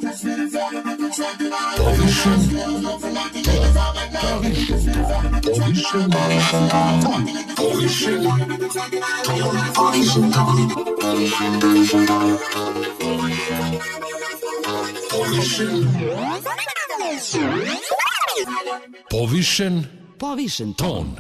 Povišen ton.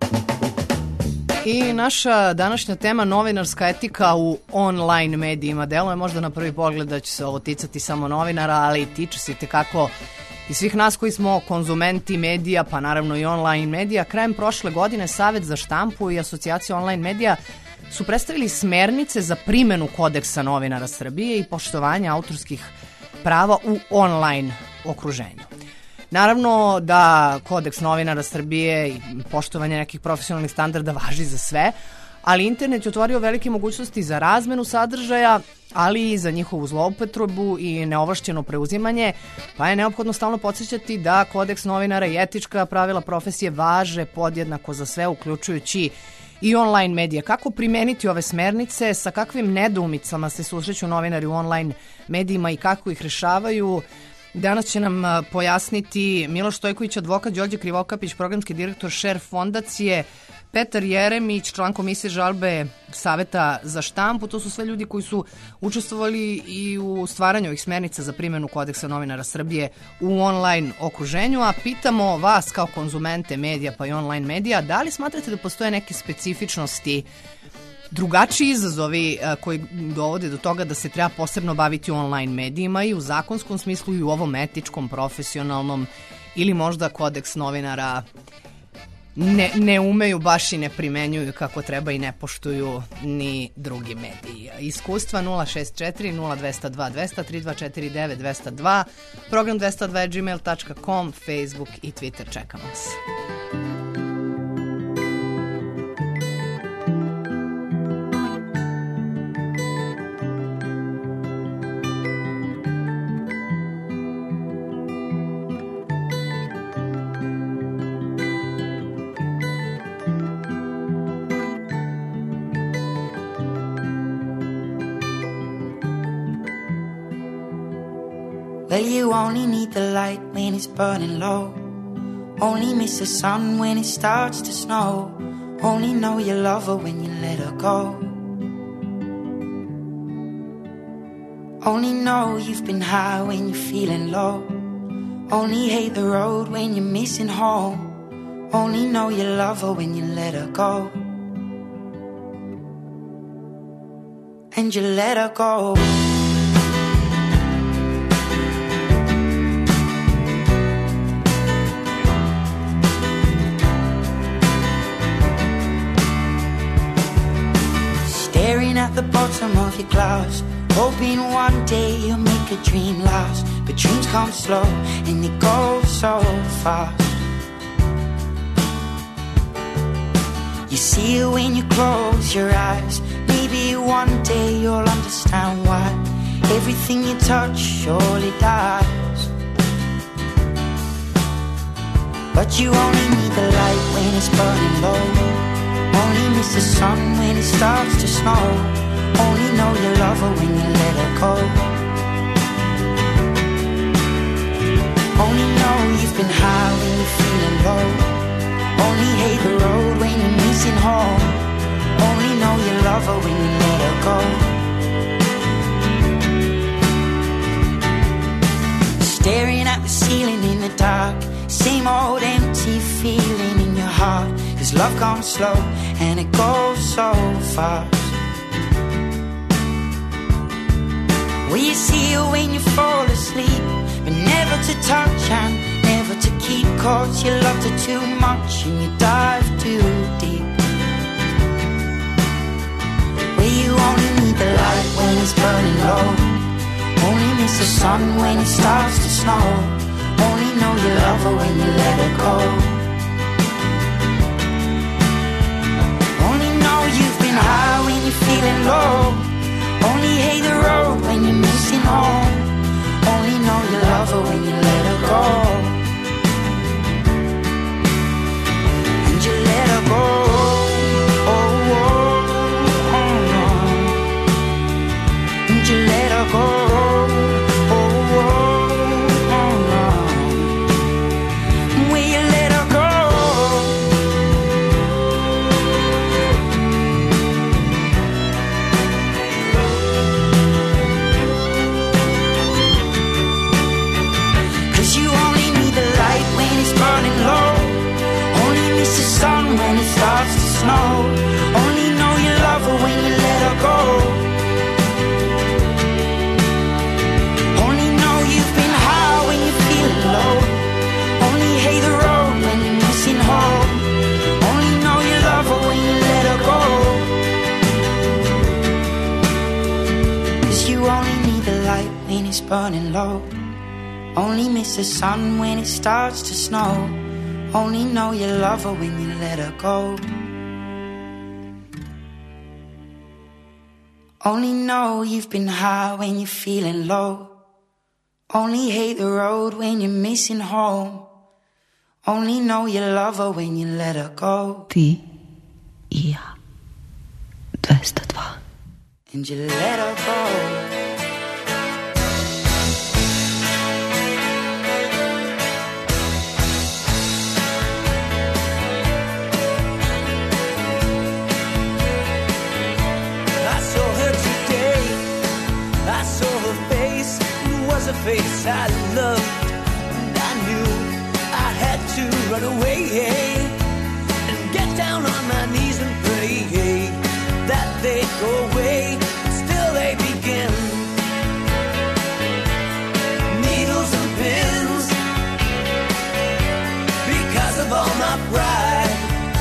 I naša današnja tema novinarska etika u online medijima. Deluje možda na prvi pogled da će se ovo ticati samo novinara, ali tiče se itekako i svih nas koji smo konzumenti medija, pa naravno i online medija. Krajem prošle godine Savet za štampu i Asocijacija online medija su predstavili smernice za primenu kodeksa novinara Srbije i poštovanja autorskih prava u online okruženju. Naravno da kodeks novinara Srbije i poštovanje nekih profesionalnih standarda važi za sve, ali internet je otvorio velike mogućnosti za razmenu sadržaja, ali i za njihovu zloupotrebu i neovlašćeno preuzimanje, pa je neophodno stalno podsjećati da kodeks novinara i etička pravila profesije važe podjednako za sve, uključujući i online medije. Kako primeniti ove smernice, sa kakvim nedoumicama se susreću novinari u online medijima i kako ih rešavaju? Danas će nam pojasniti Miloš Stojković, advokat, Đorđe Krivokapić, programski direktor Share fondacije, Petar Jeremić, član komisije žalbe Saveta za štampu. To su sve ljudi koji su učestvovali i u stvaranju ovih smernica za primjenu kodeksa novinara Srbije u online okruženju, a pitamo vas kao konzumente medija pa i online medija, da li smatrate da postoje neke specifičnosti, drugačiji izazovi koji dovode do toga da se treba posebno baviti online medijima i u zakonskom smislu i u ovom etičkom, profesionalnom, ili možda kodeks novinara ne umeju baš i ne primenjuju kako treba i ne poštuju ni drugi mediji. Iskustva 064 0202 200 3249 202, program 202@gmail.com, Facebook i Twitter. Čekamo vas. Well, you only need the light when it's burning low. Only miss the sun when it starts to snow. Only know you love her when you let her go. Only know you've been high when you're feeling low. Only hate the road when you're missing home. Only know you love her when you let her go. And you let her go. At the bottom of your glass, hoping one day you'll make a dream last. But dreams come slow and they go so fast. You see it when you close your eyes. Maybe one day you'll understand why everything you touch surely dies. But you only need the light when it's burning low. Only miss the sun when it starts to snow. Only know you love her when you let her go. Only know you've been high when you're feeling low. Only hate the road when you're missing home. Only know you love her when you let her go. Staring at the ceiling in the dark, same old empty feeling in your heart. 'Cause love comes slow and it goes so fast. Well, you see it when you fall asleep, but never to touch and never to keep. 'Cause you loved her too much and you dive too deep. Well, you only need the light when it's burning low. Only miss the sun when it starts to snow. Only know you love her when you let her go. You've been high when you're feeling low. Only hate the road when you're missing home. Only know you love her when you let her go. And you let her go. Oh, oh, oh. And you let her go. Oh, oh. burning low. Only miss the sun when it starts to snow. Only know you love her when you let her go. Only know you've been high when you're feeling low. Only hate the road when you're missing home. Only know you love her when you let her go. Ti I ja 202. And you let her go. A face I loved, and I knew I had to run away and get down on my knees and pray that they'd go away. Still they begin. Needles and pins, because of all my pride,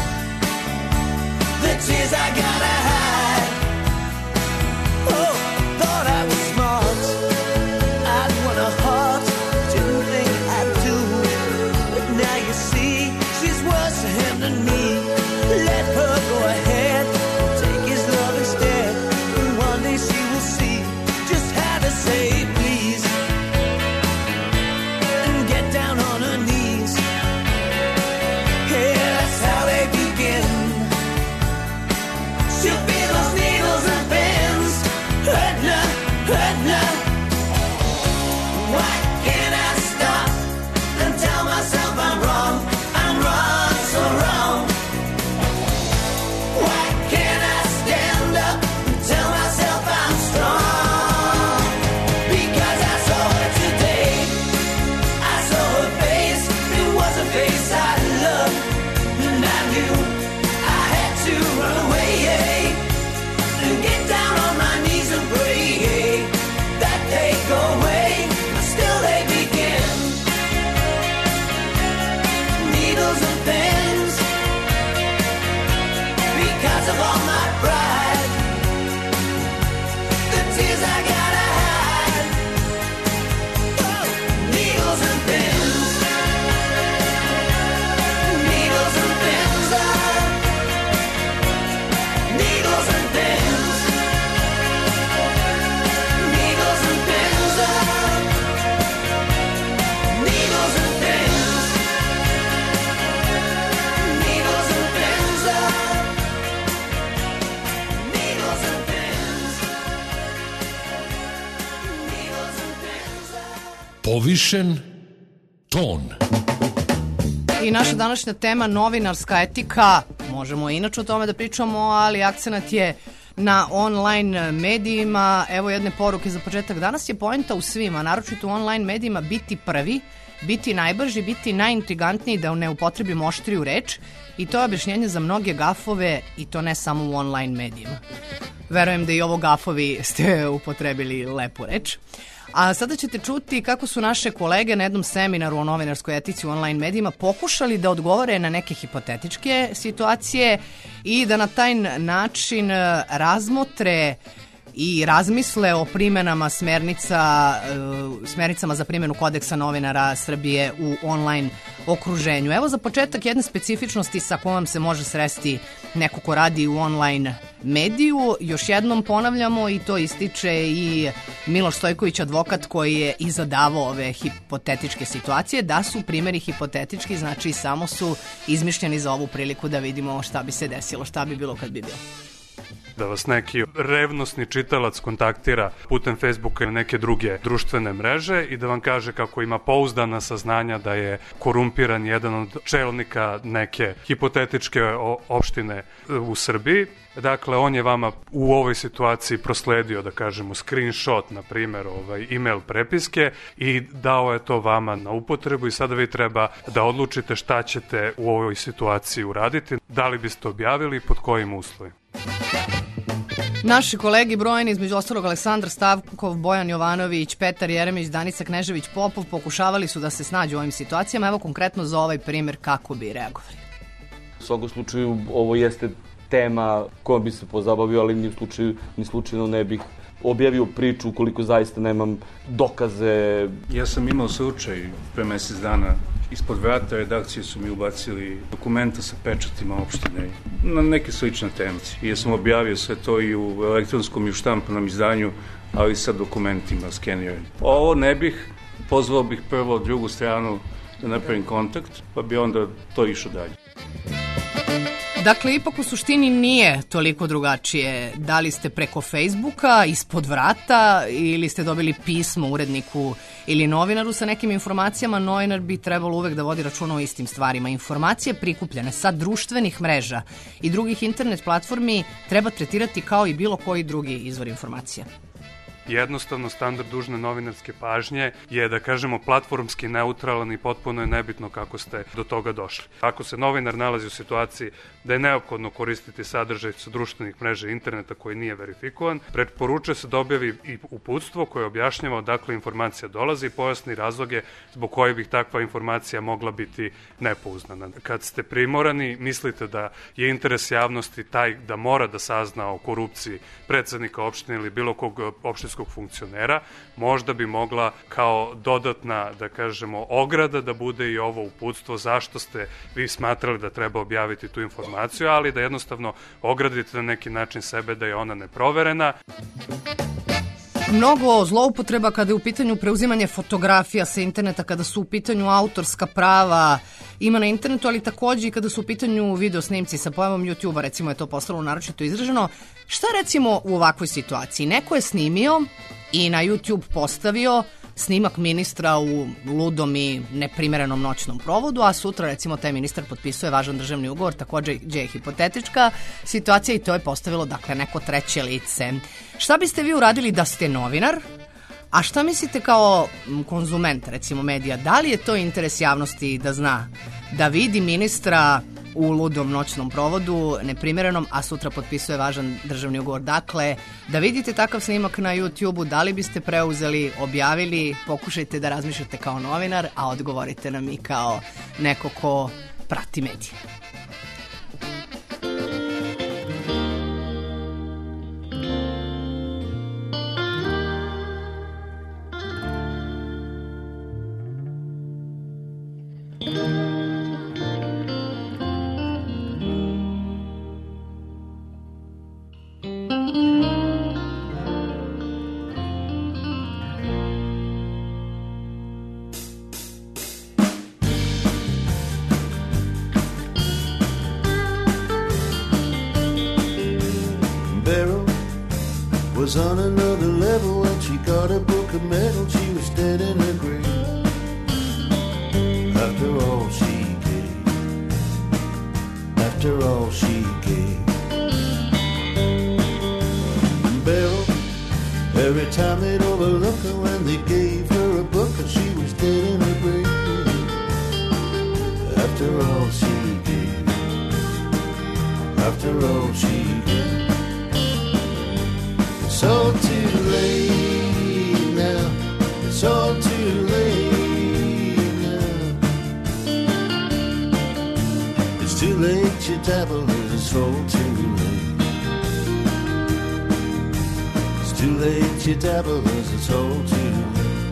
the tears I gotta hide. Oh, thought I was smart, a heart, didn't think I'd do. But now you see, she's worse to him than me. Let her go ahead, take his love instead. And one day she will see just how to say please, and get down on her knees. Yeah, that's how they begin. She'll feel those needles and pins, hurting her, hurting her. Why can't I stop and tell myself I'm wrong, so wrong? Why can't I stand up and tell myself I'm strong? Because I saw her today, I saw her face, it was a face I loved, and I knew I had to run away, and get down on my knees and pray that they go away. Still they begin. Needles and pins, because of all my pride, the tears I gotta hide. Oh, needles and pins, needles and pins, needles and pins, needles and pins. Needles and pins, needles and pins, needles and pins, needles and pins. Povišen ton. I naša današnja tema novinarska etika, možemo inače o tome da pričamo, ali akcenat je na online medijima. Evo jedne poruke za početak. Danas je poenta u svima, naročito u online medijima, biti prvi, biti najbrži, biti najintrigantniji, da ne upotrebimo oštriju reč, i to je objašnjenje za mnoge gafove, i to ne samo u online medijima. Verujem da i ovo gafovi ste upotrebili lepu reč. A sada ćete čuti kako su naše kolege na jednom seminaru o novinarskoj etici u online medijima pokušali da odgovore na neke hipotetičke situacije i da na taj način razmotre i razmisle o primenama smernicama za primjenu kodeksa novinara Srbije u online okruženju. Evo za početak jedne specifičnosti sa kojom se može sresti neko ko radi u online mediju. Još jednom ponavljamo, i to ističe i Miloš Stojković, advokat koji je i zadavao ove hipotetičke situacije, da su primjeri hipotetički, znači samo su izmišljeni za ovu priliku da vidimo šta bi se desilo, šta bi bilo kad bi bilo. Da vas neki revnosni čitalac kontaktira putem Facebooka ili neke druge društvene mreže i da vam kaže kako ima pouzdana saznanja da je korumpiran jedan od čelnika neke hipotetičke opštine u Srbiji. Dakle, on je vama u ovoj situaciji prosledio, da kažemo, screenshot, na primjer, email prepiske i dao je to vama na upotrebu i sada vi treba da odlučite šta ćete u ovoj situaciji uraditi, da li biste objavili i pod kojim uslovima. Naši kolegi brojni, između ostalog Aleksandar Stavkov, Bojan Jovanović, Petar Jeremić, Danica Knežević-Popov, pokušavali su da se snađu u ovim situacijama. Evo konkretno za ovaj primjer kako bi reagovali. U svakom slučaju ovo jeste tema kojom bi se pozabavio, ali ni slučajno ne bih objavio priču ukoliko zaista nemam dokaze. Ja sam imao slučaj pre mesec dana. Ispod vrata redakcije su mi ubacili dokumenta sa pečatima opštine na neke slične teme. I ja sam objavio sve to i u elektronskom i u štampanom izdanju, ali sa dokumentima skeniranim. Ovo ne bih, pozvao bih prvo drugu stranu da napravim kontakt, pa bi onda to išlo dalje. Dakle, ipak u suštini nije toliko drugačije. Da li ste preko Facebooka, ispod vrata, ili ste dobili pismo uredniku ili novinaru sa nekim informacijama, novinar bi trebalo uvek da vodi računa o istim stvarima. Informacije prikupljene sa društvenih mreža i drugih internet platformi treba tretirati kao i bilo koji drugi izvor informacija. Jednostavno, standard dužne novinarske pažnje je, da kažemo, platformski neutralan i potpuno je nebitno kako ste do toga došli. Ako se novinar nalazi u situaciji da je neophodno koristiti sadržaj sa društvenih mreža i interneta koji nije verifikovan, preporučuje se da objavi i uputstvo koje objašnjava odakle informacija dolazi i pojasni razloge zbog kojih bi takva informacija mogla biti nepouzdana. Kad ste primorani, mislite da je interes javnosti taj da mora da sazna o korupciji predsednika opštine ili bilo kog opštinskog funkcionera, možda bi mogla kao dodatna, da kažemo, ograda da bude i ovo uputstvo zašto ste vi smatrali da treba objaviti tu informaciju, ali da jednostavno ogradite na neki način sebe da je ona neproverena. Mnogo zloupotreba kada je u pitanju preuzimanje fotografija sa interneta, kada su u pitanju autorska prava ima na internetu, ali takođe i kada su u pitanju video snimci. Sa pojavom YouTube-a, recimo, je to postalo naročito izraženo. Šta recimo u ovakvoj situaciji? Neko je snimio i na YouTube postavio snimak ministra u ludom i neprimerenom noćnom provodu, a sutra recimo taj ministar potpisuje važan državni ugovor, takođe je hipotetička situacija i to je postavilo, dakle, neko treće lice. Šta biste vi uradili da ste novinar? A šta mislite kao konzument, recimo, medija? Da li je to interes javnosti da zna, da vidi ministra u ludom noćnom provodu, neprimerenom, a sutra potpisuje važan državni ugovor? Dakle, da vidite takav snimak na YouTube-u, da li biste preuzeli, objavili? Pokušajte da razmišljate kao novinar, a odgovorite nam i kao neko ko prati medije. Was on another level when she got a book of metal. She was dead in her grave. After all she gave, after all she gave. Beryl, every time they'd overlook her when they gave her a book, and she was dead in her grave. After all she gave, after all she gave. It's all too late now. It's all too late now. It's too late, you dabblers. It's all too late. It's too late, you dabblers. It's all too late.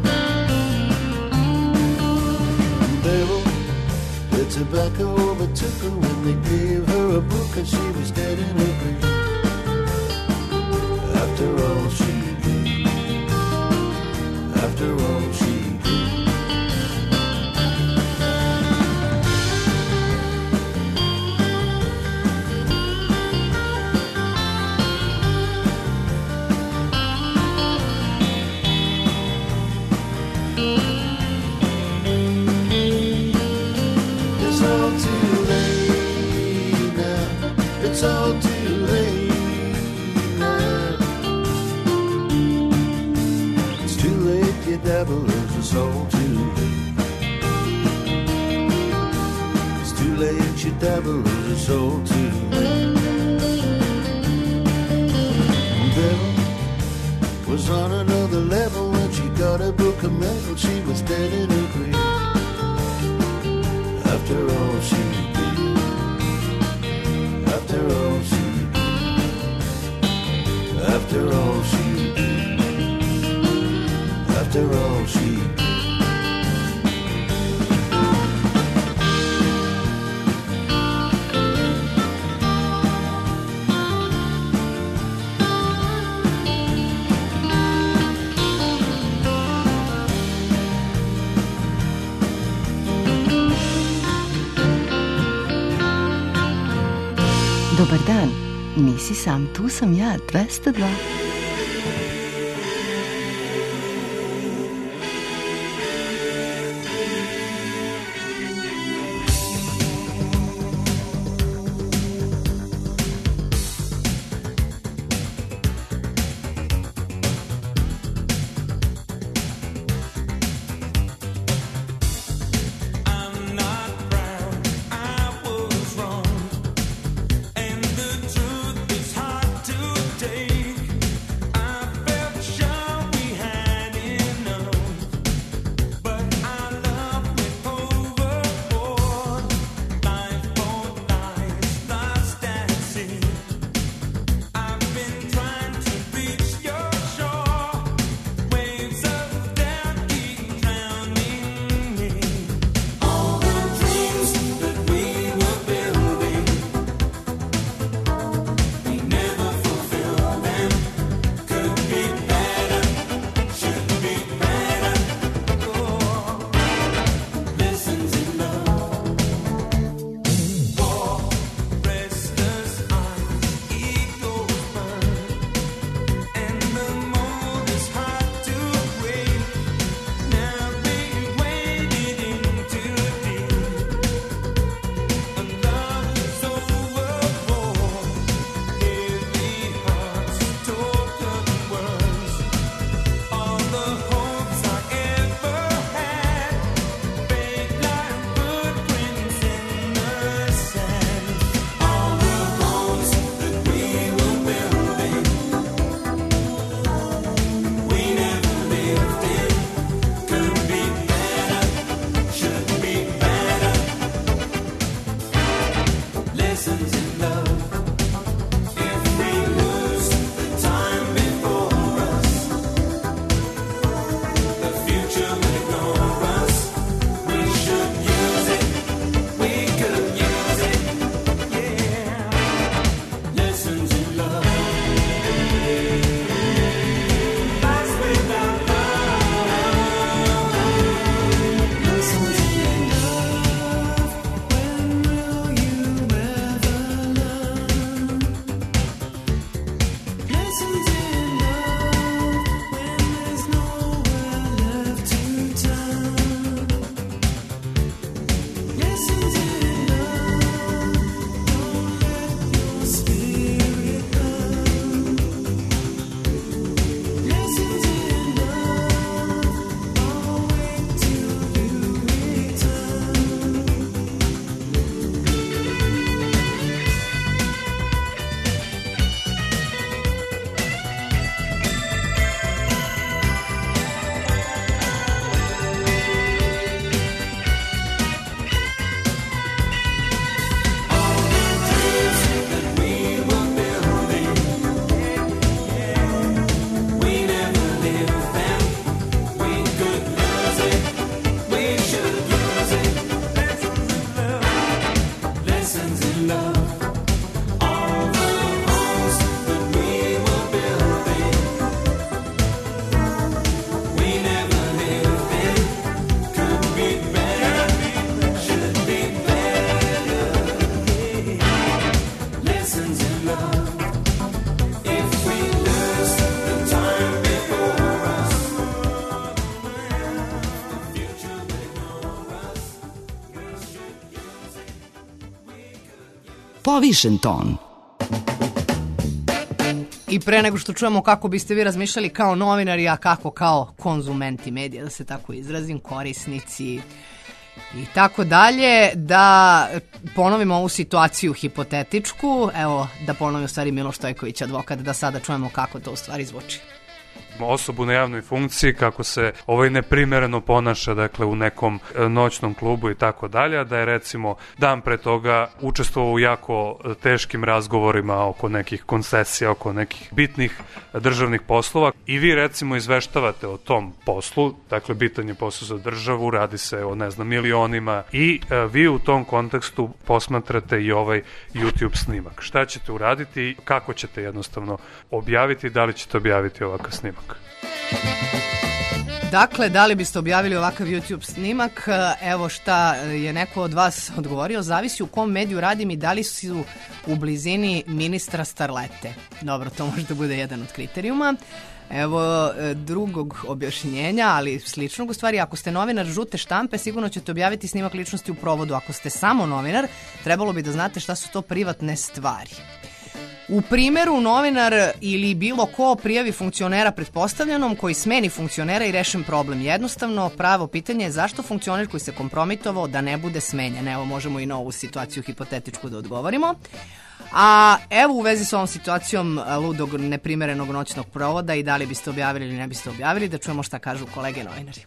Beryl, the tobacco overtook her when they gave her a book, and she was dead in her grave. After all she gave, after all she gave. It's all too late now. It's all too late. Dabblers, it's all too late. It's too late, you dabblers, it's all too late. Beryl was on another level when she got a book of metal. She was dead in her grave. After all she gave, after all she gave, after all she gave. after all she Dobar dan, nisi sam, tu sam ja, 202. Povišen ton. I pre nego što čujemo kako biste vi razmišljali kao novinari, a kako kao konzumenti medija, da se tako izrazim, korisnici i tako dalje, da ponovimo ovu situaciju hipotetičku, evo da ponovim u stvari Miloš Stojković, advokat, da sada čujemo kako to u stvari zvuči. osobu na javnoj funkciji, kako se neprimereno ponaša, dakle, u nekom noćnom klubu i tako dalje, da je recimo dan pre toga učestvovao u jako teškim razgovorima oko nekih koncesija, oko nekih bitnih državnih poslova i vi recimo izveštavate o tom poslu, dakle, bitan je posao za državu, radi se o, ne znam, milionima i vi u tom kontekstu posmatrate i ovaj YouTube snimak. Šta ćete uraditi i kako ćete jednostavno objaviti, da li ćete objaviti ovakav snimak? Dakle, da li biste objavili ovakav YouTube snimak? Evo šta je neko od vas odgovorio. Zavisi u kom mediju radim i da li su u blizini ministra starlete. Dobro, to može da bude jedan od kriterijuma. Evo drugog objašnjenja, ali sličnog u stvari. Ako ste novinar žute štampe, sigurno ćete objaviti snimak ličnosti u provodu. Ako ste samo novinar, trebalo bi da znate šta su to privatne stvari. U primjeru novinar ili bilo ko prijavi funkcionera pretpostavljenom koji smeni funkcionera i rešen problem. Jednostavno, pravo pitanje je zašto funkcioner koji se kompromitovao da ne bude smenjen. Evo, možemo i na ovu situaciju hipotetičku da odgovorimo. A evo u vezi s ovom situacijom ludog neprimerenog noćnog provoda i da li biste objavili ili ne biste objavili, da čujemo šta kažu kolege novinari.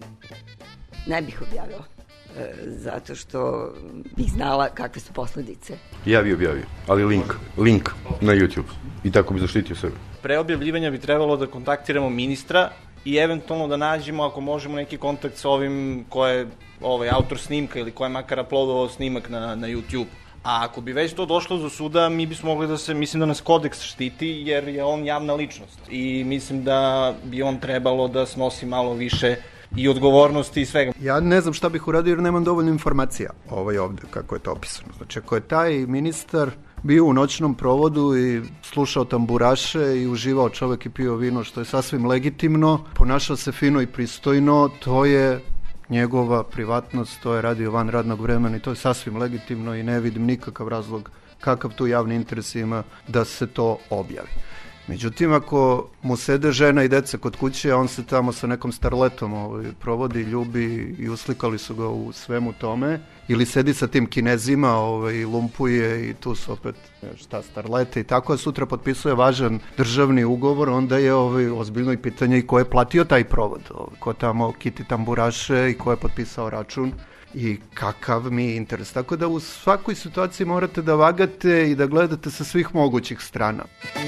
Ne bih objavila, zato što bih znala kakve su posljedice. Ja bih objavio, ali link na YouTube i tako bi zaštitio sebe. Pre objavljivanja bi trebalo da kontaktiramo ministra i eventualno da nađemo, ako možemo, neki kontakt s ovim ko je autor snimka ili ko je makar uploadovao snimak na YouTube. A ako bi već to došlo do suda, mi bismo mogli mislim da nas kodeks štiti, jer je on javna ličnost. I mislim da bi on trebalo da snosi malo više i odgovornosti i svega. Ja ne znam šta bih uradio jer nemam dovoljno informacija ovde, kako je to opisano. Znači, ako je taj ministar bio u noćnom provodu i slušao tamburaše i uživao čovek i pio vino, što je sasvim legitimno, ponašao se fino i pristojno, to je njegova privatnost, to je radio van radnog vremena i to je sasvim legitimno i ne vidim nikakav razlog kakav tu javni interes ima da se to objavi. Međutim, ako mu sede žena i deca kod kuće, a on se tamo sa nekom starletom provodi, ljubi i uslikali su ga u svemu tome, ili sedi sa tim Kinezima i lumpuje i tu su opet starlete i tako, a sutra potpisuje važan državni ugovor, onda je ozbiljno i pitanje i ko je platio taj provod, ko tamo kiti tamburaše i ko je potpisao račun i kakav mi je interes. Tako da u svakoj situaciji morate da vagate i da gledate sa svih mogućih strana.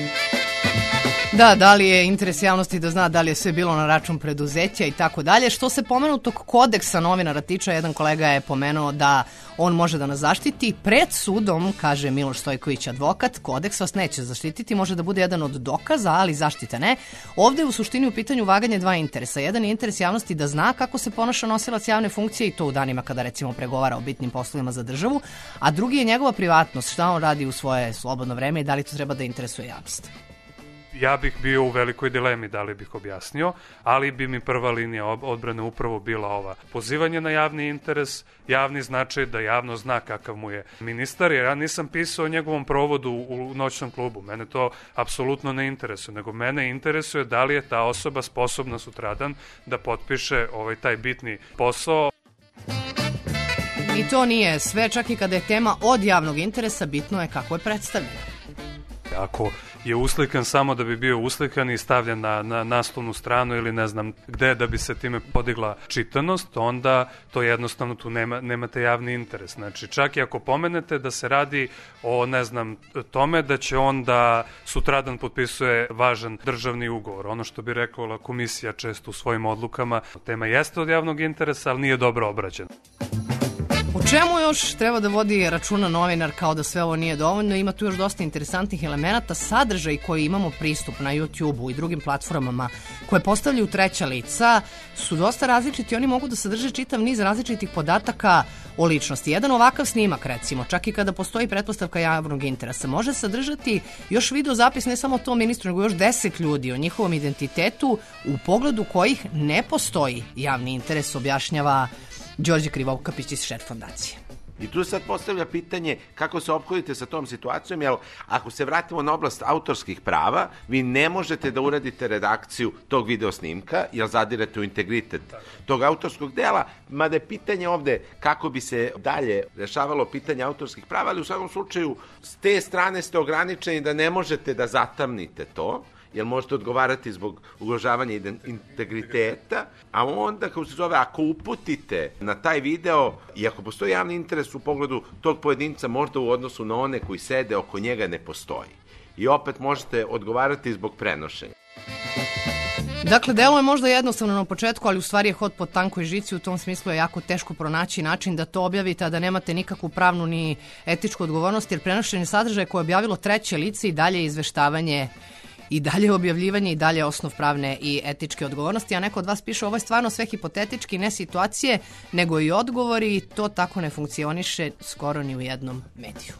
Da li je interes javnosti da zna da li je sve bilo na račun preduzeća i tako dalje. Što se pomenutog kodeksa novinara tiče, jedan kolega je pomenuo da on može da nas zaštiti pred sudom, kaže Miloš Stojković, advokat. Kodeks vas neće zaštititi, može da bude jedan od dokaza, ali zaštita ne. Ovde je u suštini u pitanju vaganje dva interesa. Jedan je interes javnosti da zna kako se ponaša nosilac javne funkcije i to u danima kada recimo pregovara o bitnim poslovima za državu, a drugi je njegova privatnost, šta on radi u svoje slobodno vreme i da li to treba da interesuje javnost. Ja bih bio u velikoj dilemi da li bih objasnio, ali bi mi prva linija odbrane upravo bila ova. Pozivanje na javni interes, javni značaj da javno zna kakav mu je ministar, jer ja nisam pisao o njegovom provodu u noćnom klubu. Mene to apsolutno ne interesuje, nego mene interesuje da li je ta osoba sposobna sutradan da potpiše taj bitni posao. I to nije sve, čak i kada je tema od javnog interesa, bitno je kako je predstavljena. Ako je uslikan samo da bi bio uslikan i stavljen na naslovnu stranu ili ne znam gde da bi se time podigla čitanost, onda to jednostavno tu nemate javni interes. Znači, čak i ako pomenete da se radi o, ne znam, tome da će on da sutradan potpisuje važan državni ugovor. Ono što bi rekla komisija često u svojim odlukama, tema jeste od javnog interesa, ali nije dobro obrađena. U čemu još treba da vodi računa novinar kao da sve ovo nije dovoljno? Ima tu još dosta interesantnih elemenata. Sadržaj koji imamo pristup na YouTube-u i drugim platformama koje postavljaju treća lica su dosta različiti. Oni mogu da sadrže čitav niz različitih podataka o ličnosti. Jedan ovakav snimak, recimo, čak i kada postoji pretpostavka javnog interesa, može sadržati još video zapis ne samo tom ministru, nego još 10 ljudi o njihovom identitetu u pogledu kojih ne postoji javni interes, objašnjava Đorđe Krivokapić iz Šer fondacije. I tu sad postavlja pitanje kako se ophodite sa tom situacijom, jer ako se vratimo na oblast autorskih prava, vi ne možete da uradite redakciju tog videosnimka, jer zadirate u integritet tog autorskog dela, mada je pitanje ovde kako bi se dalje rešavalo pitanje autorskih prava, ali u svakom slučaju s te strane ste ograničeni da ne možete da zatamnite to, jer možete odgovarati zbog ugrožavanja integriteta, a onda, kako se zove, ako uputite na taj video i ako postoji javni interes u pogledu tog pojedinca, možda u odnosu na one koji sede oko njega ne postoji. I opet možete odgovarati zbog prenošenja. Dakle, delo je možda jednostavno na početku, ali u stvari je hod po tankoj žici, u tom smislu je jako teško pronaći način da to objavite, a da nemate nikakvu pravnu ni etičku odgovornost, jer prenošenje sadržaja koje je objavilo treće lice i dalje izveštavanje i dalje objavljivanje i dalje osnov pravne i etičke odgovornosti, a neko od vas piše ovo je stvarno sve hipotetički, ne situacije, nego i odgovori i to tako ne funkcioniše skoro ni u jednom mediju.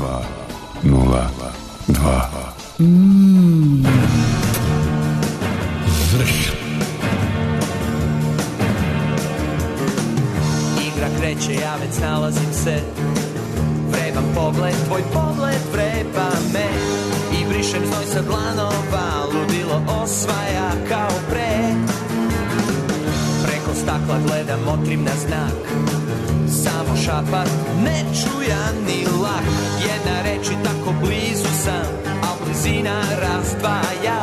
Vrh. Igra kreće, ja već nalazim se. Vreban pogled, tvoj pogled vreba me. I brišem znoj sa dlanova, ludilo osvaja kao pre. Preko stakla gledam, motrim na znak. Samo šapat, nečujan ni lak. Jedna reč i tako blizu sam, a blizina razdvaja.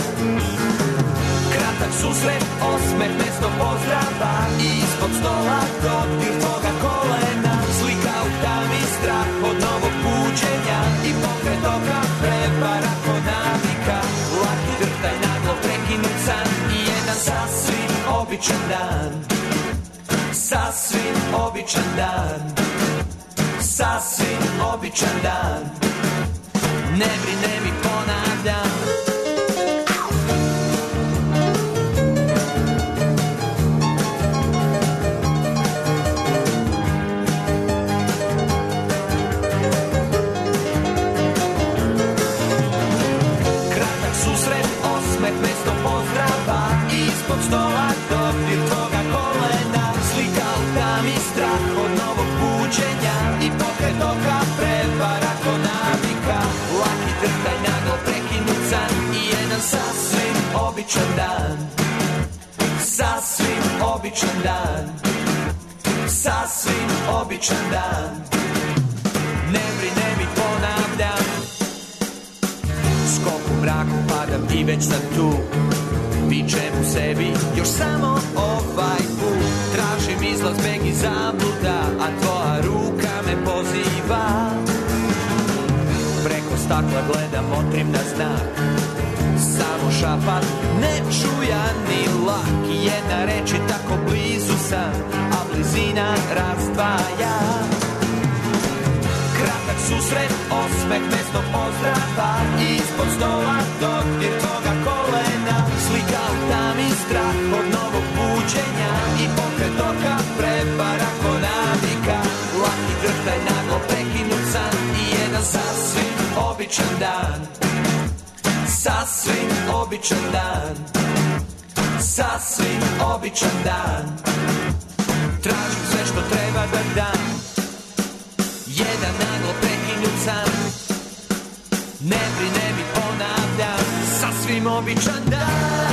Kratak susret, osmeh, mesto pozdrava. I ispod stola dodir tvoga kolena. Slika u tami, strah od novog buđenja. I pokret oka, prepara ko navika. Laki drhtaj, naglo prekinut san. I jedan sasvim običan dan. Sasvim običan dan. Sasvim običan dan. Ne brine mi, ponavljam. Kratak susret, osmeh, mesto pozdrava. Ispod stola dodir tvoga kolena. Slika u tami, strah od novog buđenja. I pokret oka, prevara ko navika. Laki drhtaj, naglo prekinut san. I jedan sasvim običan dan. Sasvim običan dan. Sasvim običan dan. Ne brine mi, ponavljam. Skok u mraku, padam i već sam tu. Vičem u sebi, još samo ovaj put. Tražim izlaz, beg i zabluda, a tvoja ruka me poziva. Preko stakla gledam, motrim na znak. Samo šapat, nečujan ni lak. Jedna reč i tako blizu sam, a blizina razdvaja. Kratak susret, osmeh, mesto pozdrava. Ispod stola dodir tvoga kolena. Slika u tami, strah od novog buđenja. I pokret oka, prepara ko navika. Laki drhtaj, naglo prekinut san. I jedan sasvim običan dan. Sasvim običan dan. Sasvim običan dan. Tražim sve što treba da dam. Jedan naglo prekinut san. Ne brine mi, ponavljam. Sasvim običan dan.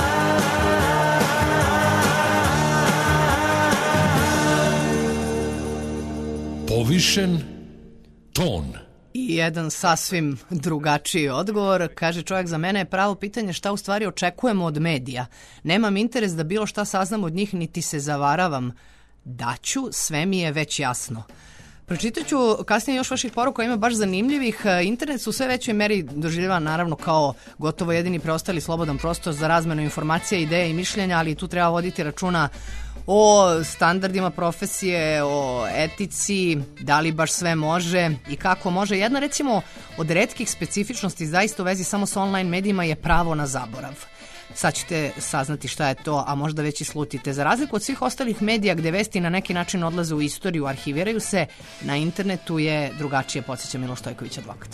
Povišen ton. I jedan sasvim drugačiji odgovor. Kaže čovjek, za mene je pravo pitanje šta u stvari očekujemo od medija. Nemam interes da bilo šta saznam od njih, niti se zavaravam. Daću, sve mi je već jasno. Pročitat ću kasnije još vaših poruka, ima baš zanimljivih. Internet su u sve većoj meri doživljava naravno kao gotovo jedini preostali slobodan prostor za razmenu informacija, ideja i mišljenja, ali tu treba voditi računa o standardima profesije, o etici, da li baš sve može i kako može. Jedna recimo od retkih specifičnosti zaista u vezi samo sa online medijima je pravo na zaborav. Sad ćete saznati šta je to, a možda već i slutite. Za razliku od svih ostalih medija gde vesti na neki način odlaze u istoriju, arhiviraju se, na internetu je drugačije, podsjeća Miloš Stojković, advokat.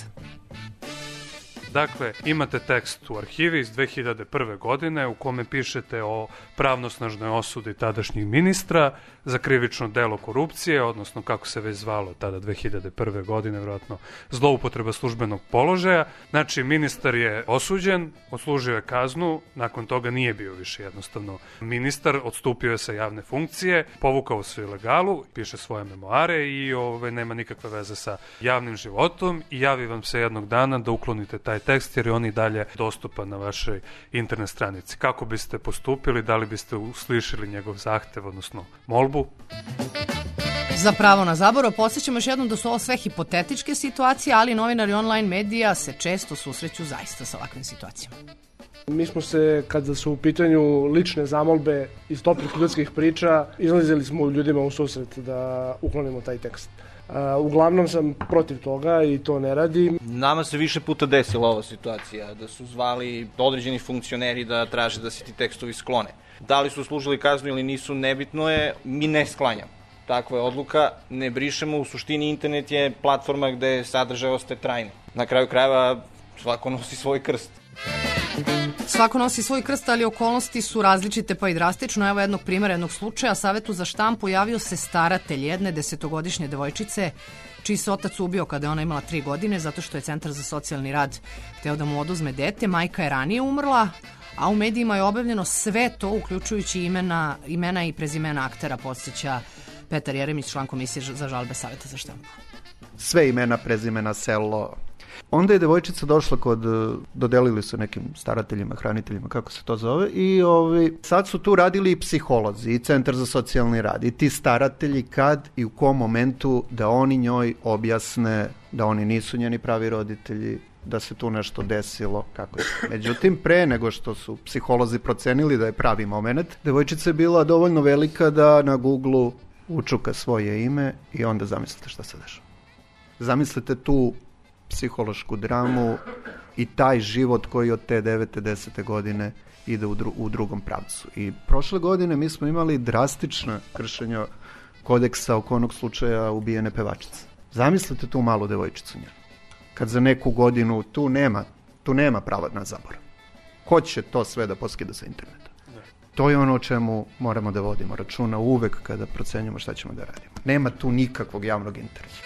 Dakle, imate tekst u arhivi iz 2001. godine u kome pišete o pravnosnažnoj osudi tadašnjeg ministra za krivično delo korupcije, odnosno kako se već zvalo tada 2001. godine, vjerojatno zloupotreba službenog položaja. Znači, ministar je osuđen, odslužio je kaznu, nakon toga nije bio više jednostavno ministar, odstupio je sa javne funkcije, povukao se u ilegalu, piše svoje memoare i nema nikakve veze sa javnim životom i javi vam se jednog dana da uklonite taj tekst jer je on i dalje dostupan na vašoj internet stranici. Kako biste postupili, da li biste uslišili njegov zahtev, odnosno molbu? Za pravo na zaborav podsjećamo još jednom da su ovo sve hipotetičke situacije, ali novinari online medija se često susreću zaista sa ovakvim situacijama. Mi smo se, kada su u pitanju lične zamolbe iz toplih ljudskih priča, izlazili smo ljudima u susret da uklonimo taj tekst. Uglavnom sam protiv toga i to ne radim. Nama se više puta desila ova situacija, da su zvali određeni funkcioneri da traže da se ti tekstovi sklone. Da li su služili kaznu ili nisu, nebitno je, mi ne sklanjamo. takva je odluka, ne brišemo, u suštini internet je platforma gde sadržaj ostaje trajni. Na kraju krajeva svako nosi svoj krst. Svako nosi svoj krst, ali okolnosti su različite pa i drastično. Evo jednog primjera, jednog slučaja. Savetu za štampu javio se staratelj jedne 10-godišnje devojčice čiji se otac ubio kada je ona imala 3 godine zato što je Centar za socijalni rad hteo da mu oduzme dete. Majka je ranije umrla, a u medijima je objavljeno sve to, uključujući imena i prezimena aktera, podsjeća Petar Jeremić, član Komisije za žalbe Saveta za štampu. Sve imena, prezimena, selo. Onda je devojčica došla dodelili su nekim starateljima, hraniteljima, kako se to zove, i sad su tu radili i psiholozi, i Centar za socijalni rad, i ti staratelji kad i u kom momentu da oni njoj objasne da oni nisu njeni pravi roditelji, da se tu nešto desilo, kako je. Međutim, pre nego što su psiholozi procenili da je pravi moment, devojčica je bila dovoljno velika da na Google-u učuka svoje ime i onda zamislite šta se dešava. Zamislite tu psihološku dramu i taj život koji od te 9. 10. godine ide u drugom pravcu. I prošle godine mi smo imali drastična kršenja kodeksa oko onog slučaja ubijene pevačice. Zamislite tu malu devojčicu nje. Kad za neku godinu tu nema prava na zaborav. Ko će to sve da poskida sa interneta? To je ono o čemu moramo da vodimo računa uvek kada procenjujemo šta ćemo da radimo. Nema tu nikakvog javnog interesa.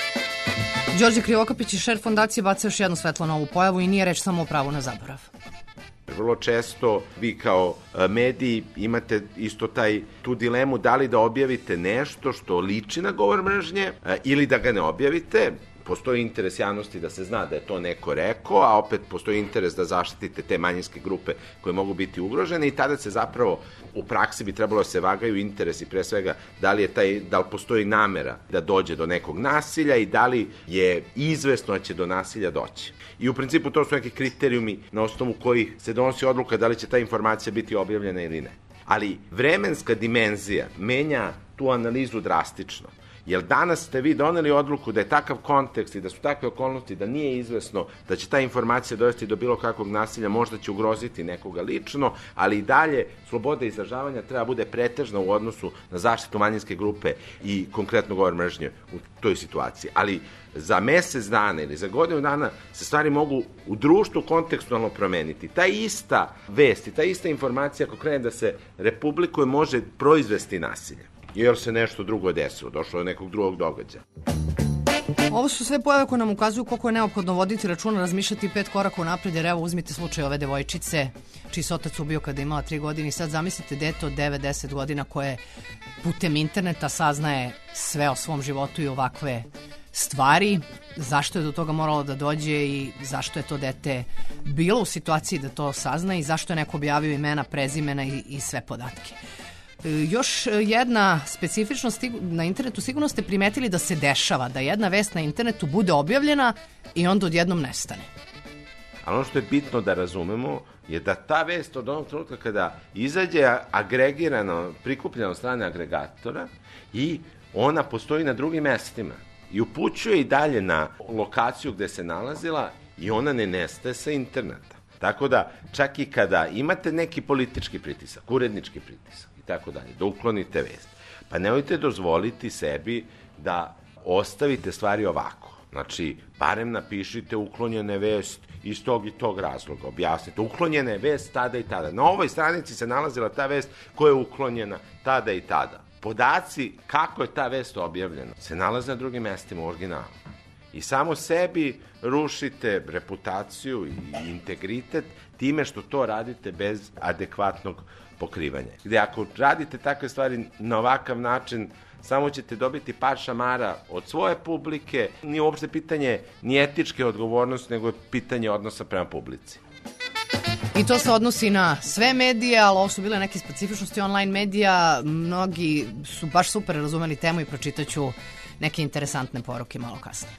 Đorđe Krivokapić i šer fondacije baca još jedno svetlo na ovu pojavu i nije reč samo o pravu na zaborav. Vrlo često vi kao mediji imate isto tu dilemu da li da objavite nešto što liči na govor mržnje ili da ga ne objavite. Postoji interes javnosti da se zna da je to neko rekao, a opet postoji interes da zaštitite te manjinske grupe koje mogu biti ugrožene i tada se zapravo u praksi bi trebalo da se vagaju interesi, pre svega da li postoji namera da dođe do nekog nasilja i da li je izvesno da će do nasilja doći. I u principu to su neki kriterijumi na osnovu kojih se donosi odluka da li će ta informacija biti objavljena ili ne. Ali vremenska dimenzija menja tu analizu drastično. Jer danas ste vi doneli odluku da je takav kontekst i da su takve okolnosti da nije izvesno da će ta informacija dovesti do bilo kakvog nasilja, možda će ugroziti nekoga lično, ali i dalje sloboda izražavanja treba bude pretežna u odnosu na zaštitu manjinske grupe i konkretno govor mržnje u toj situaciji. Ali za mesec dana ili za godinu dana se stvari mogu u društvu kontekstualno promeniti. Ta ista vest i ta ista informacija ako krene da se republikuje može proizvesti nasilje. Jer se nešto drugo desilo, došlo do nekog drugog događaja. Ovo su sve pojave koje nam ukazuju koliko je neophodno voditi računa, razmišljati 5 koraka unapred, jer evo uzmite slučaj ove devojčice čiji se otac ubio kada je imala 3 godine i sad zamislite dete od 9-10 godina koje putem interneta saznaje sve o svom životu i ovakve stvari, zašto je do toga moralo da dođe i zašto je to dete bilo u situaciji da to sazna i zašto je neko objavio imena, prezimena i sve podatke. Još jedna specifičnost na internetu, sigurno ste primetili da se dešava, da jedna vest na internetu bude objavljena i onda odjednom nestane. Ali ono što je bitno da razumemo je da ta vest od onog trenutka kada izađe agregirano, prikupljena od strane agregatora i ona postoji na drugim mestima i upućuje i dalje na lokaciju gde se nalazila i ona ne nestaje sa interneta. Tako da čak i kada imate neki politički pritisak, urednički pritisak, tako dalje, da uklonite vest. Pa nemojte dozvoliti sebi da ostavite stvari ovako. Znači, barem napišite uklonjene vest iz tog i tog razloga. Objasnite, uklonjena je vest tada i tada. Na ovoj stranici se nalazila ta vest koja je uklonjena tada i tada. Podaci kako je ta vest objavljena se nalaze na drugim mestima u originalu. I samo sebi rušite reputaciju i integritet time što to radite bez adekvatnog pokrivanja. Gde ako radite takve stvari na ovakav način, samo ćete dobiti par šamara od svoje publike. Nije uopšte pitanje ni etičke odgovornosti, nego je pitanje odnosa prema publici. I to se odnosi na sve medije, ali ovo su bile neke specifičnosti online medija. Mnogi su baš super razumeli temu i pročitaću neke interesantne poruke malo kasnije.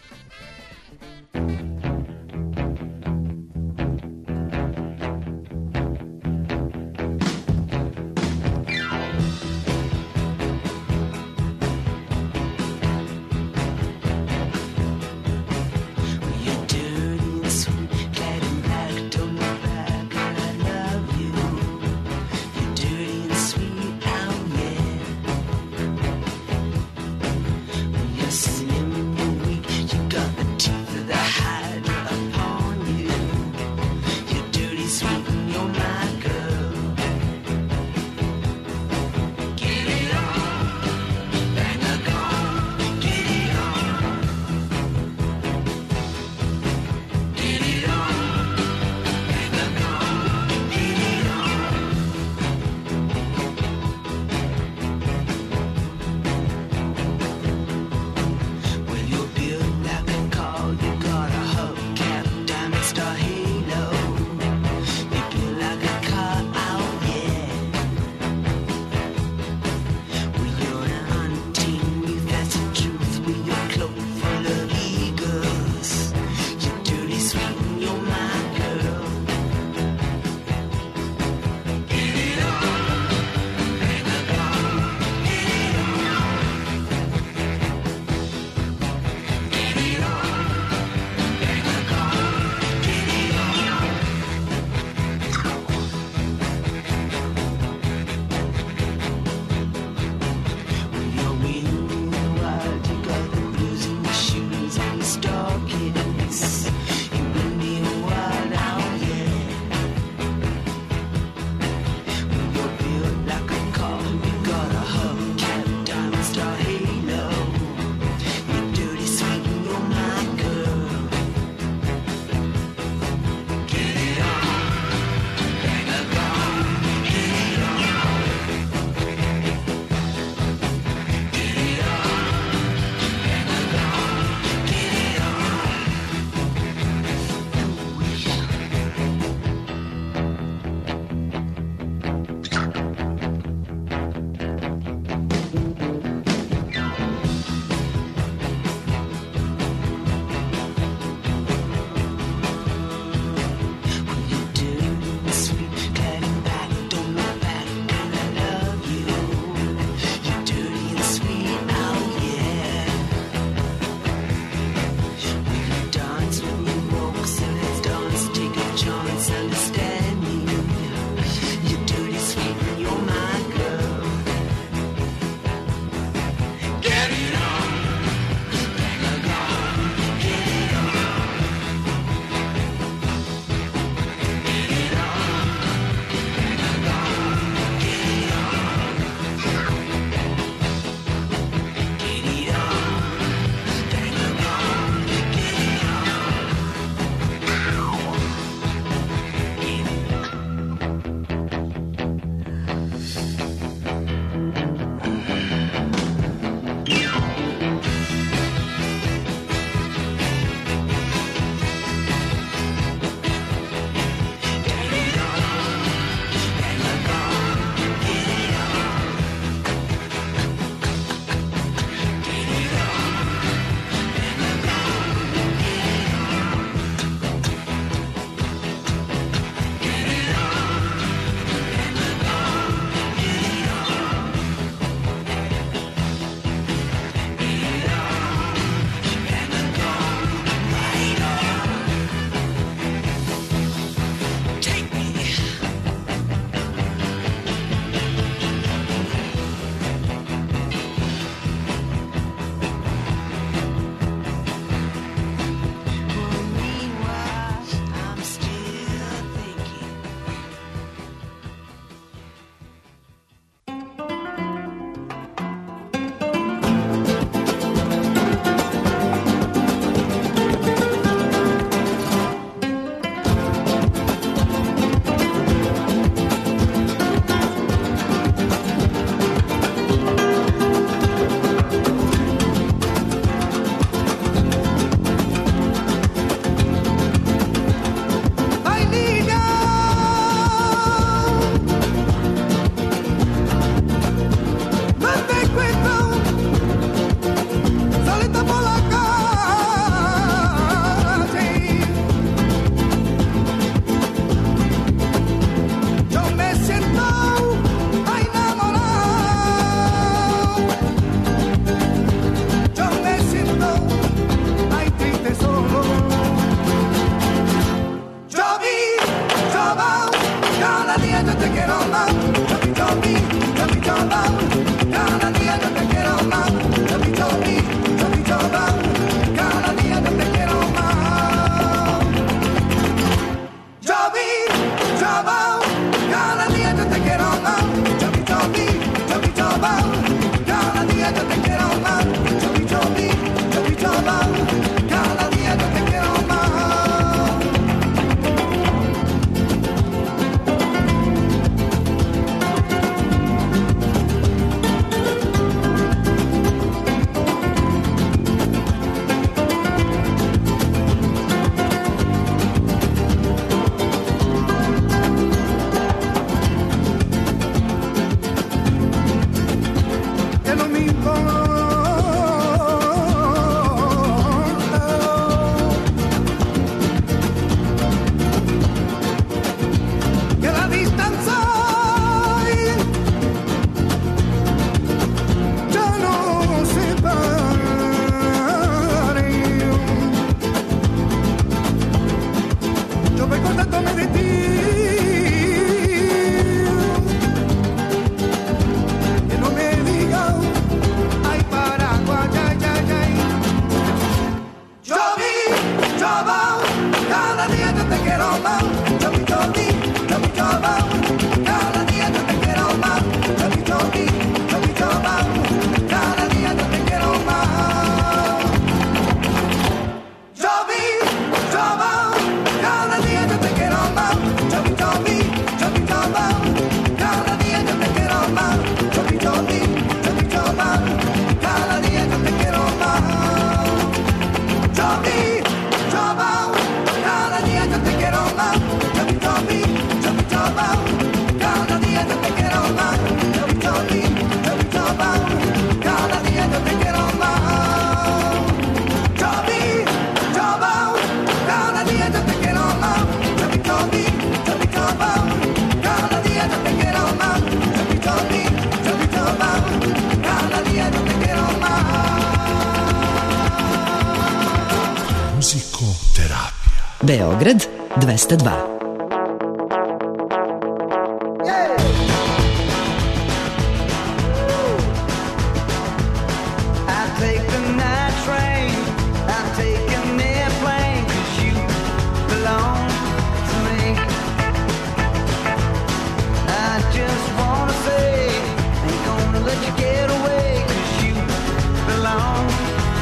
Beograd 202.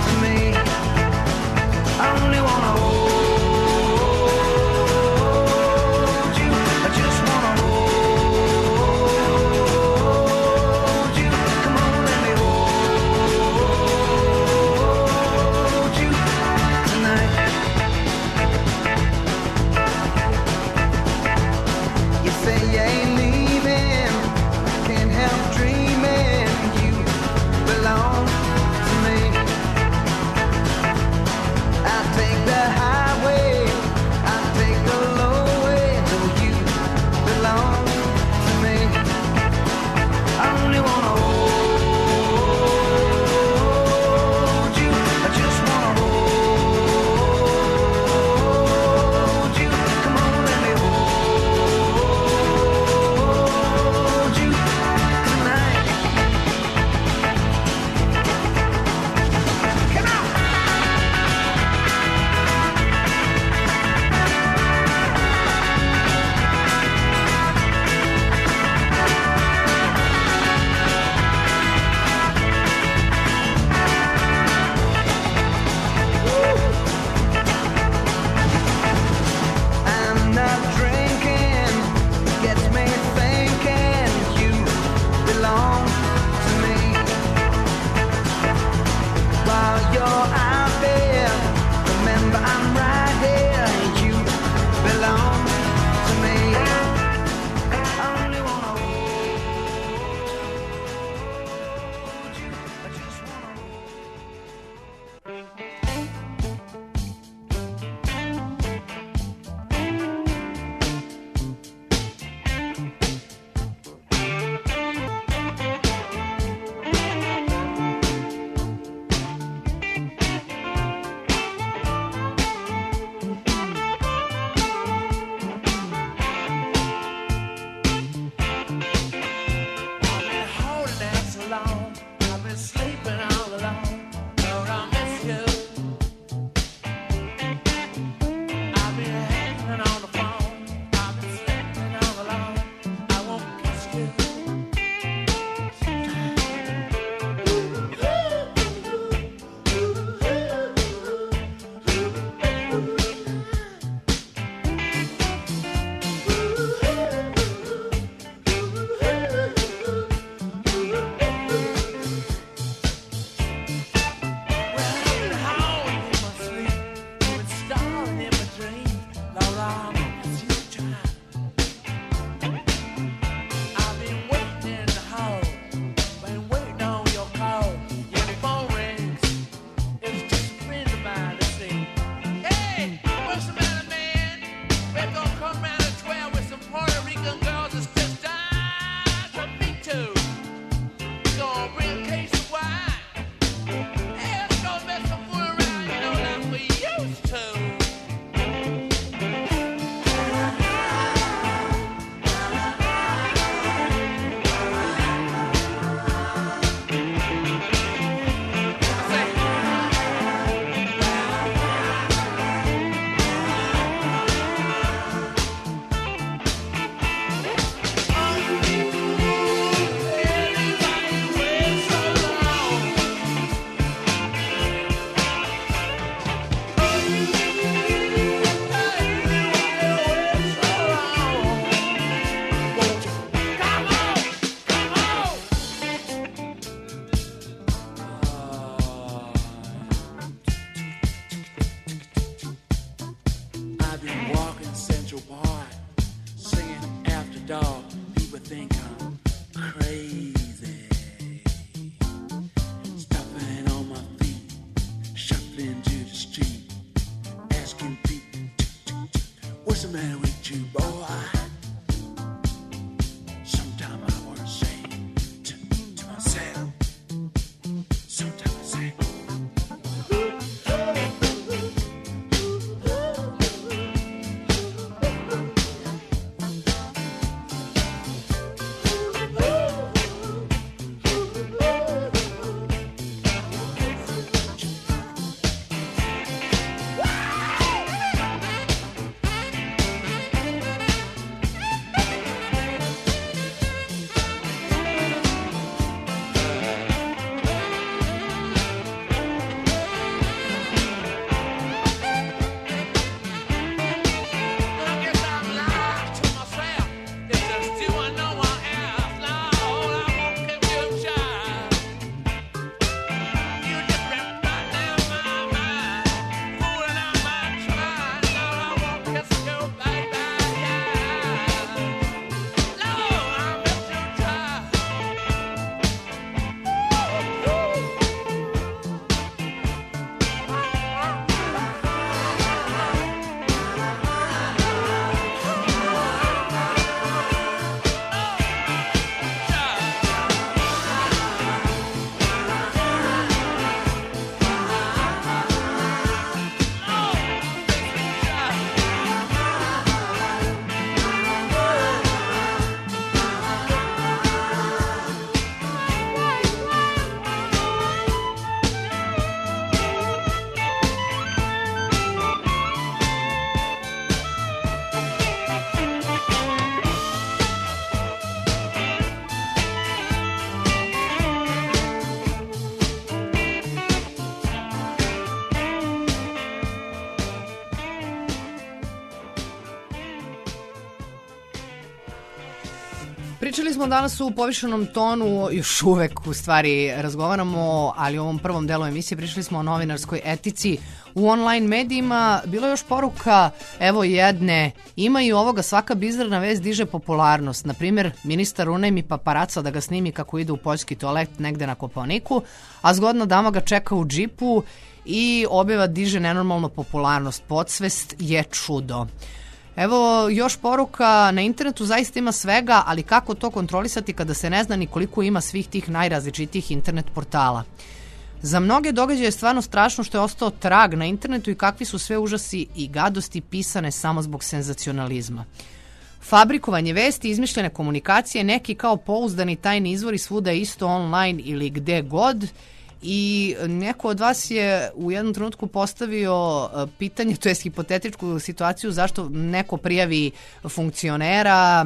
I only wanna hold Pričali smo danas u povišenom tonu, još uvek u stvari razgovaramo, ali u ovom prvom delu emisije pričali smo o novinarskoj etici u online medijima. Bilo je još poruka, evo jedne, ima i ovoga, svaka bizarna vest diže popularnost. Naprimjer, ministar unajmi paparaca da ga snimi kako ide u poljski toalet negde na Kopaoniku, a zgodna dama ga čeka u džipu i objava diže nenormalno popularnost. Podsvest je čudo. Evo još poruka, na internetu zaista ima svega, ali kako to kontrolisati kada se ne zna ni koliko ima svih tih najrazličitijih internet portala. Za mnoge događaje je stvarno strašno što je ostao trag na internetu i kakvi su sve užasi i gadosti pisane samo zbog senzacionalizma. Fabrikovanje vesti, izmišljene komunikacije, neki kao pouzdani tajni izvori svuda isto online ili gde god. I neko od vas je u jednom trenutku postavio pitanje, to je hipotetičku situaciju, zašto neko prijavi funkcionera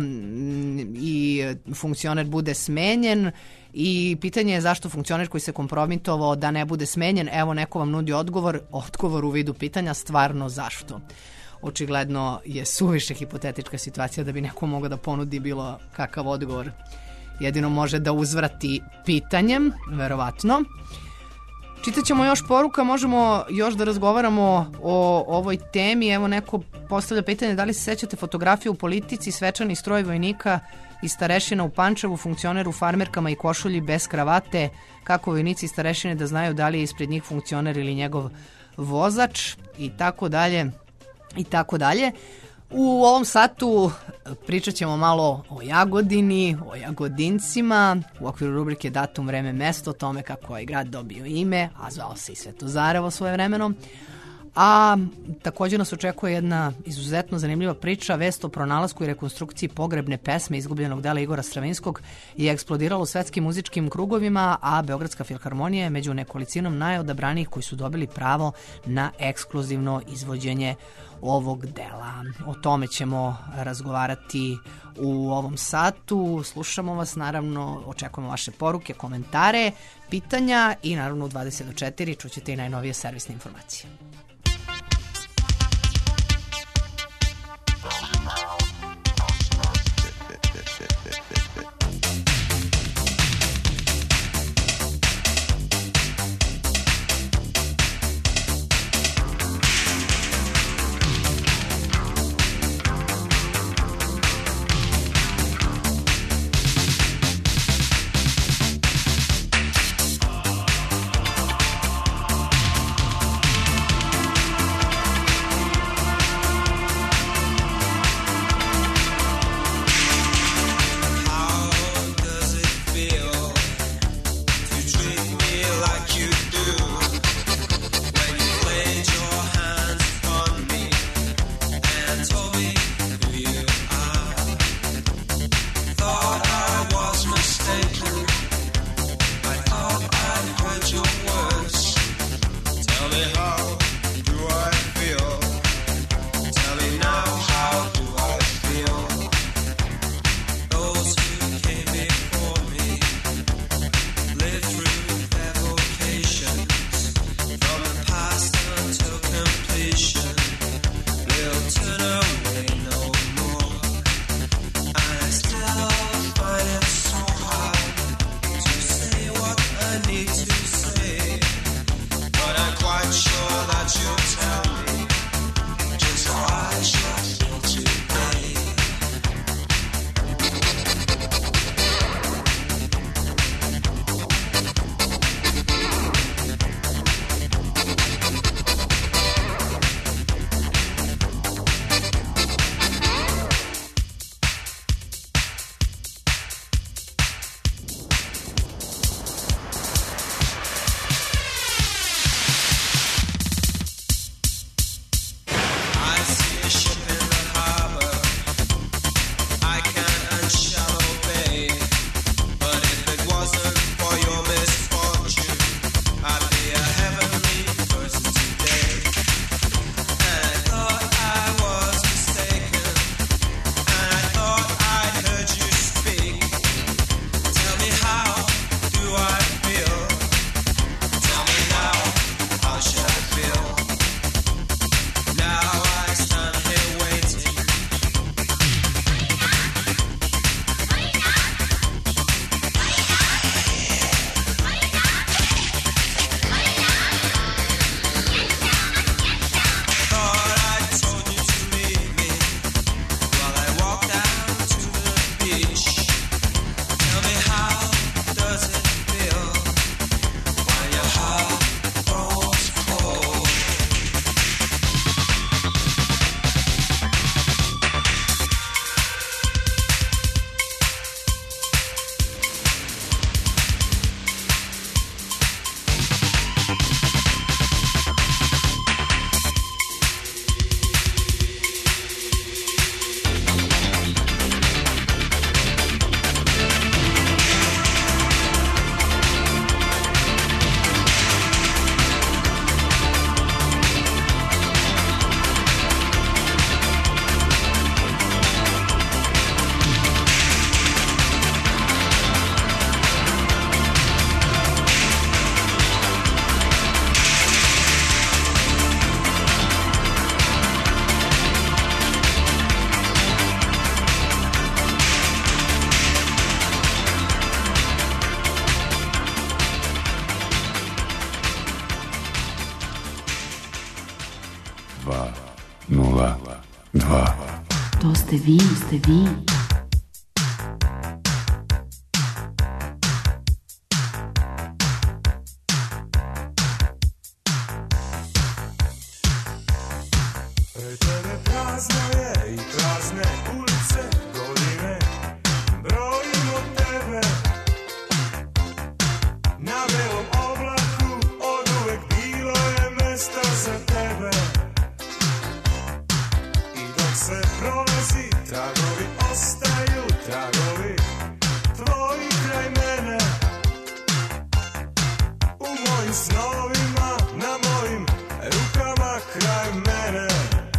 i funkcioner bude smenjen, i pitanje je zašto funkcioner koji se kompromitovao da ne bude smenjen. Evo, neko vam nudi odgovor u vidu pitanja, stvarno zašto. Očigledno je suviše hipotetička situacija da bi neko mogao da ponudi bilo kakav odgovor. Jedino može da uzvrati pitanjem, verovatno. Čitat ćemo još poruka, možemo još da razgovaramo o ovoj temi. Evo, neko postavlja pitanje, da li se sećate fotografije u Politici, svečani stroj vojnika i starešina u Pančevu, funkcioner u farmerkama i košulji bez kravate, kako vojnici i starešine da znaju da li je ispred njih funkcioner ili njegov vozač, i tako dalje, i tako dalje. U ovom satu pričat ćemo malo o Jagodini, o Jagodincima, u okviru rubrike Datum, vreme, mesto, o tome kako je grad dobio ime, a zvao se i Svetozarevo svojevremeno. A također nas očekuje jedna izuzetno zanimljiva priča, vest o pronalasku i rekonstrukciji pogrebne pesme izgubljenog dela Igora Stravinskog je eksplodiralo u svetskim muzičkim krugovima, a Beogradska filharmonija je među nekolicinom najodabranijih koji su dobili pravo na ekskluzivno izvođenje ovog dela. O tome ćemo razgovarati u ovom satu. Slušamo vas, naravno, očekujemo vaše poruke, komentare, pitanja i naravno u 20 do 4 čućete i najnovije servisne informacije. 202. To ste vi. Prazno je i prazne ulice, godine, brojimo tebe. Na belom oblaku oduvek bilo je mesta za tebe. I dok sve prolazi, tragovi ostaju, tragovi tvoji kraj mene. U mojim snovima, na mojim rukama kraj mene.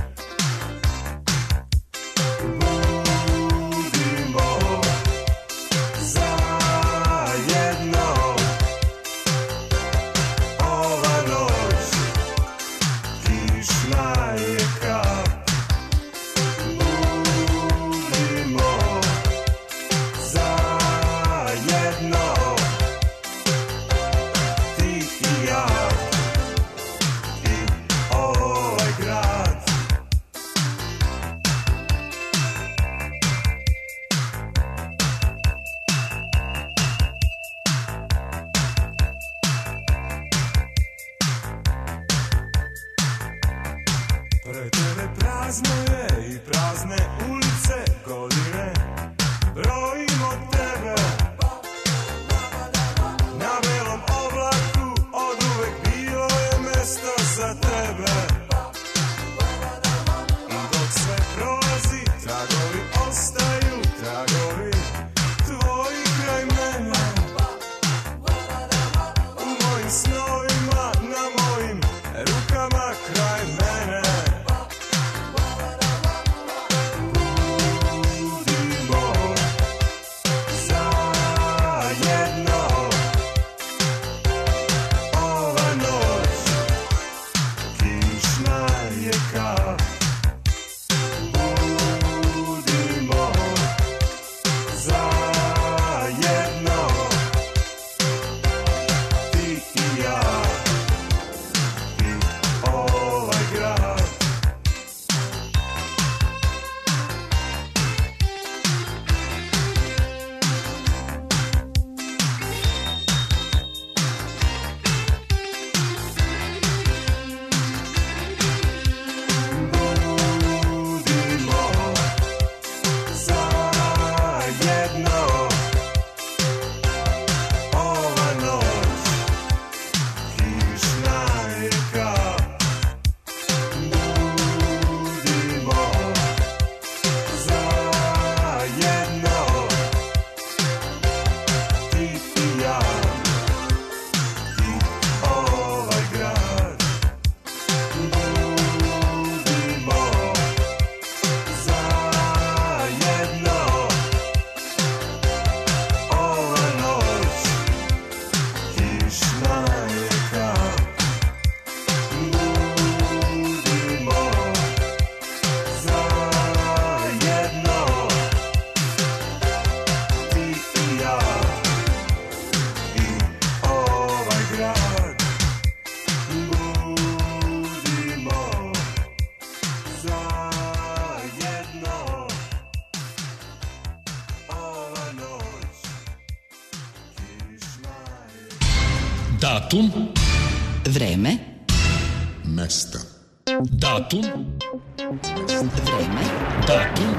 Pred tebe prazno je i prazne ulice, godine, brojimo tebe. Na belom oblaku oduvek bilo je mesta za tebe. I dok sve prolazi, tragovi ostaju, tragovi tvoji kraj mene. U mojim snovima, na mojim rukama kraj mene. Datum, Vreme, mesta. Datum, vreme, datum.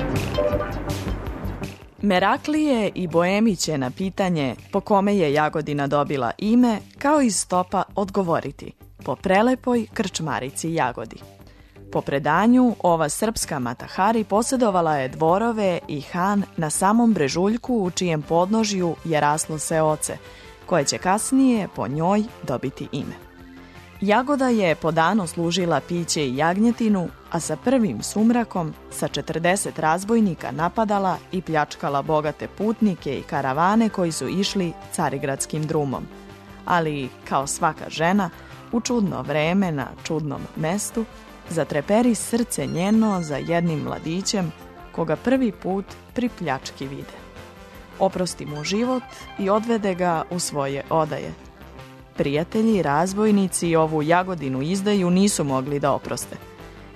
Meraklije i Boemi će na pitanje po kome je Jagodina dobila ime kao iz stopa odgovoriti po prelepoj krčmarici Jagodi. Po predanju, ova srpska matahari posjedovala je dvorove i han na samom brežuljku u čijem podnožju je raslo seoce, koje će kasnije po njoj dobiti ime. Jagoda je po danu služila piće i jagnjetinu, a sa prvim sumrakom sa 40 razbojnika napadala i pljačkala bogate putnike i karavane koji su išli carigradskim drumom. Ali, kao svaka žena, u čudno vreme na čudnom mestu, zatreperi srce njeno za jednim mladićem koga prvi put pri pljački vide. Oprosti mu život i odvede ga u svoje odaje. Prijatelji, razbojnici ovu Jagodinu izdaju nisu mogli da oproste.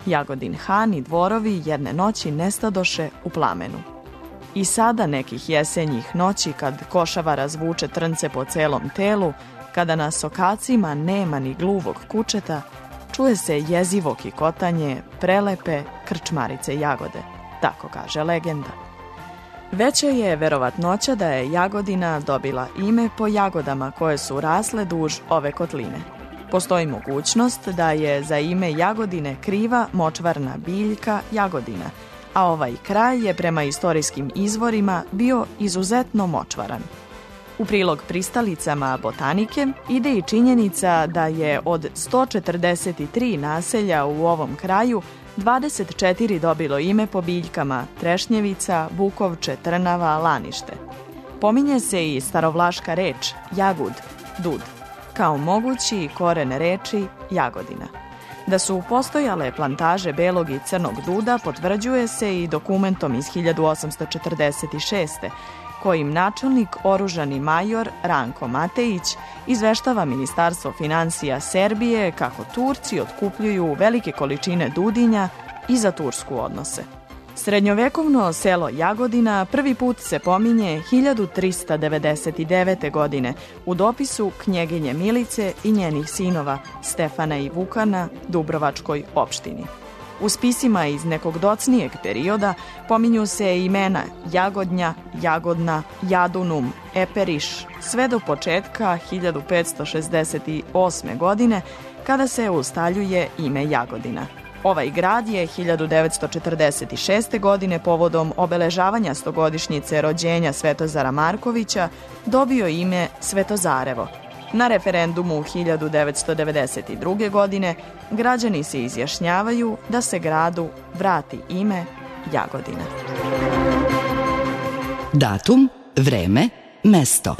Jagodin Han i dvorovi jedne noći nestadoše u plamenu. I sada nekih jesenjih noći kad košava razvuče trnce po celom telu, kada na sokacima nema ni gluvog kučeta, čuje se jezivo kikotanje prelepe krčmarice Jagode, tako kaže legenda. Veća je verovatnoća da je Jagodina dobila ime po jagodama koje su rasle duž ove kotline. Postoji mogućnost da je za ime Jagodine kriva močvarna biljka Jagodina, a ovaj kraj je prema istorijskim izvorima bio izuzetno močvaran. U prilog pristalicama botanike ide i činjenica da je od 143 naselja u ovom kraju 24 dobilo ime po biljkama trešnjevica, bukovče, trnava, lanište. Pominje se i starovlaška reč jagud, dud, kao mogući koren reči Jagodina. Da su postojale plantaže belog i crnog duda potvrđuje se i dokumentom iz 1846. kojim načelnik oružani major Ranko Matejić izveštava Ministarstvo financija Serbije kako Turci otkupljuju velike količine dudinja i za Tursku odnose. Srednjovekovno selo Jagodina prvi put se pominje 1399. godine u dopisu knjeginje Milice i njenih sinova Stefana i Vukana Dubrovačkoj opštini. U spisima iz nekog docnijeg perioda pominju se imena Jagodnja, Jagodna, Jadunum, Eperiš, sve do početka 1568. godine kada se ustaljuje ime Jagodina. Ovaj grad je 1946. godine povodom obeležavanja 100-godišnjice rođenja Svetozara Markovića dobio ime Svetozarevo. Na referendumu 1992. godine građani se izjašnjavaju da se gradu vrati ime Jagodina. Datum, vreme, mesto.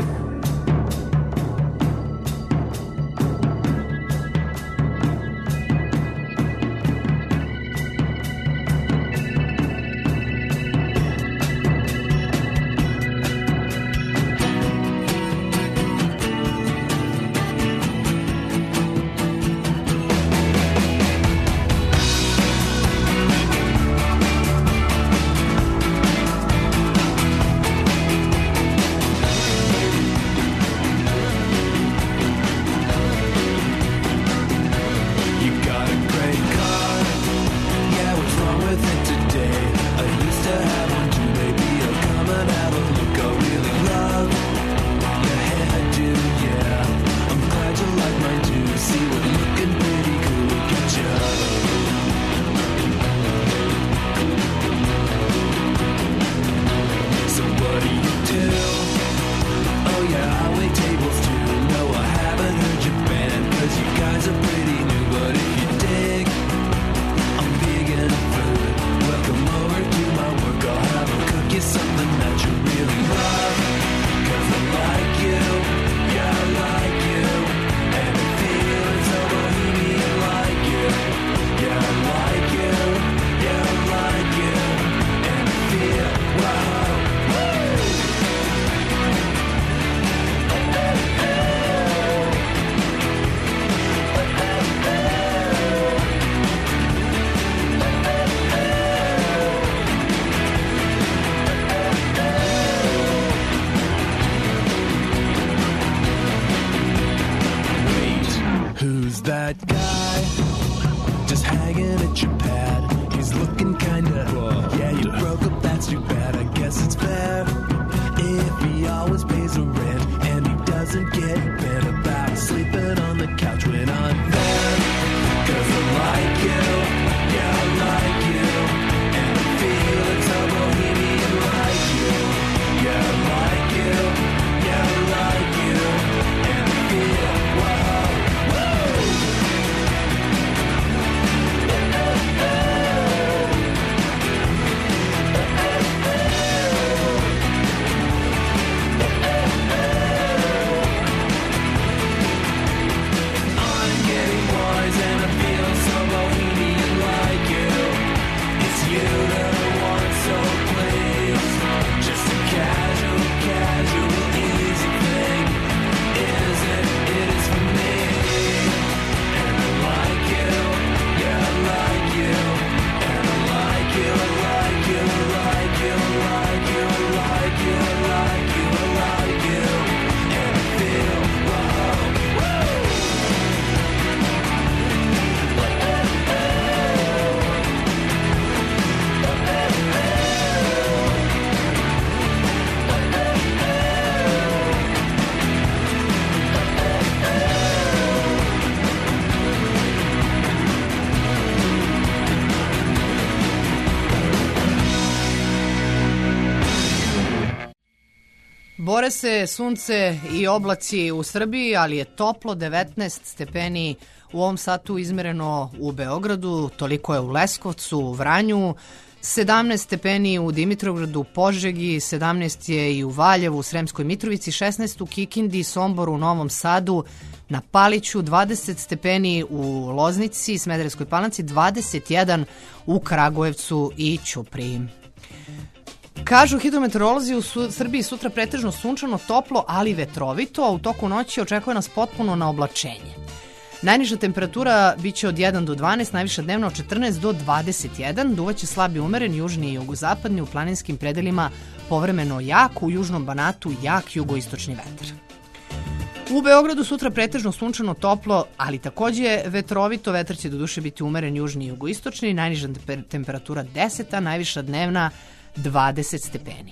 Bore se sunce i oblaci u Srbiji, ali je toplo, 19 stepeni u ovom satu izmereno u Beogradu, toliko je u Leskovcu, u Vranju, 17 stepeni u Dimitrovgradu, Požegi, 17 je i u Valjevu, u Sremskoj Mitrovici, 16 u Kikindi, Somboru, Novom Sadu, na Paliću, 20 stepeni u Loznici, Smederevskoj Palanci, 21 u Kragujevcu i Ćupriji. Kažu hidrometeorolozi u Srbiji sutra pretežno sunčano, toplo, ali vetrovito, a u toku noći očekuje nas potpuno na oblačenje. Najniža temperatura biće od 1 do 12, najviša dnevna od 14 do 21, duvaće slabi umeren, južni i jugozapadni, u planinskim predelima povremeno jak, u južnom Banatu jak jugoistočni vetar. U Beogradu sutra pretežno sunčano, toplo, ali takođe vetrovito, vetar će do duše biti umeren, južni i jugoistočni, najniža temperatura 10, a najviša dnevna 20 stepeni.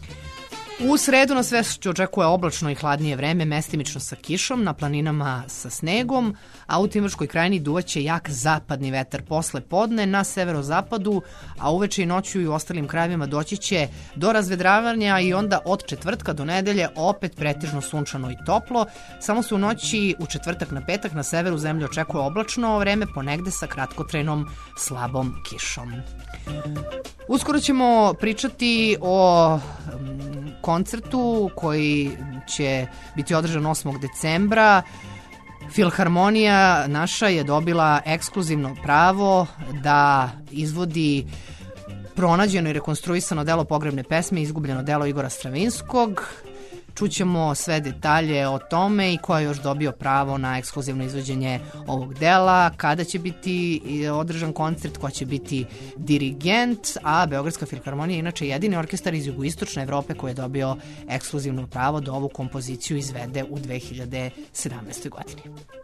U sredu nas sve očekuje oblačno i hladnije vreme, mestimično sa kišom, na planinama sa snegom, a u Timočkoj krajini duvaće jak zapadni vetar posle podne, na severozapadu, a uveče i noću i u ostalim krajevima doći će do razvedravanja i onda od četvrtka do nedelje opet pretežno sunčano i toplo. Samo se u noći u četvrtak na petak na severu zemlje očekuje oblačno vreme, ponegde sa kratkotrajnom slabom kišom. Uskoro ćemo pričati o koncertu koji će biti održan 8. decembra. Filharmonija naša je dobila ekskluzivno pravo da izvodi pronađeno i rekonstruisano delo pogrebne pesme, izgubljeno delo Igora Stravinskog. Čućemo sve detalje o tome i ko je još dobio pravo na ekskluzivno izvođenje ovog dela, kada će biti održan koncert, ko će biti dirigent, a Beogradska filharmonija je inače jedini orkestar iz jugoistočne Evrope koji je dobio ekskluzivno pravo da ovu kompoziciju izvede u 2017. godini.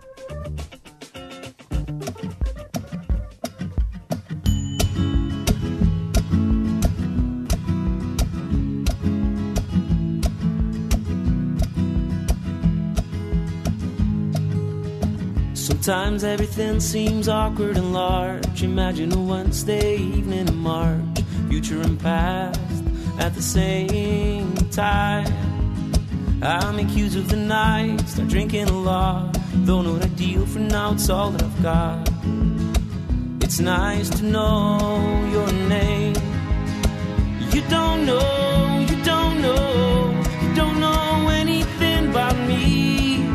Sometimes everything seems awkward and large. Imagine a Wednesday evening in March, future and past at the same time. I make use of the night, start drinking a lot. Though not ideal for now, it's all that I've got. It's nice to know your name. You don't know, you don't know, you don't know anything about me.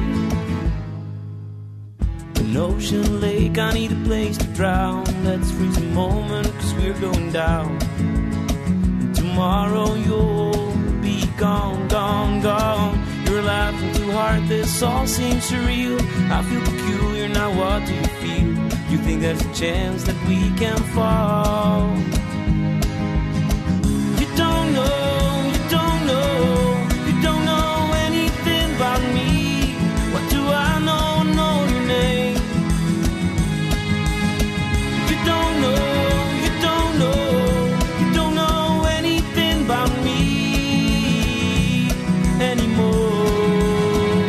An ocean lake, I need a place to drown. Let's freeze a moment, cause we're going down. And tomorrow you'll be gone, gone, gone. You're laughing too hard, this all seems surreal. I feel peculiar, now what do you feel? You think there's a chance that we can fall? You don't know, you don't know, you don't know anything about me. What do I know? Know your name. You don't know, you don't know, you don't know anything about me anymore.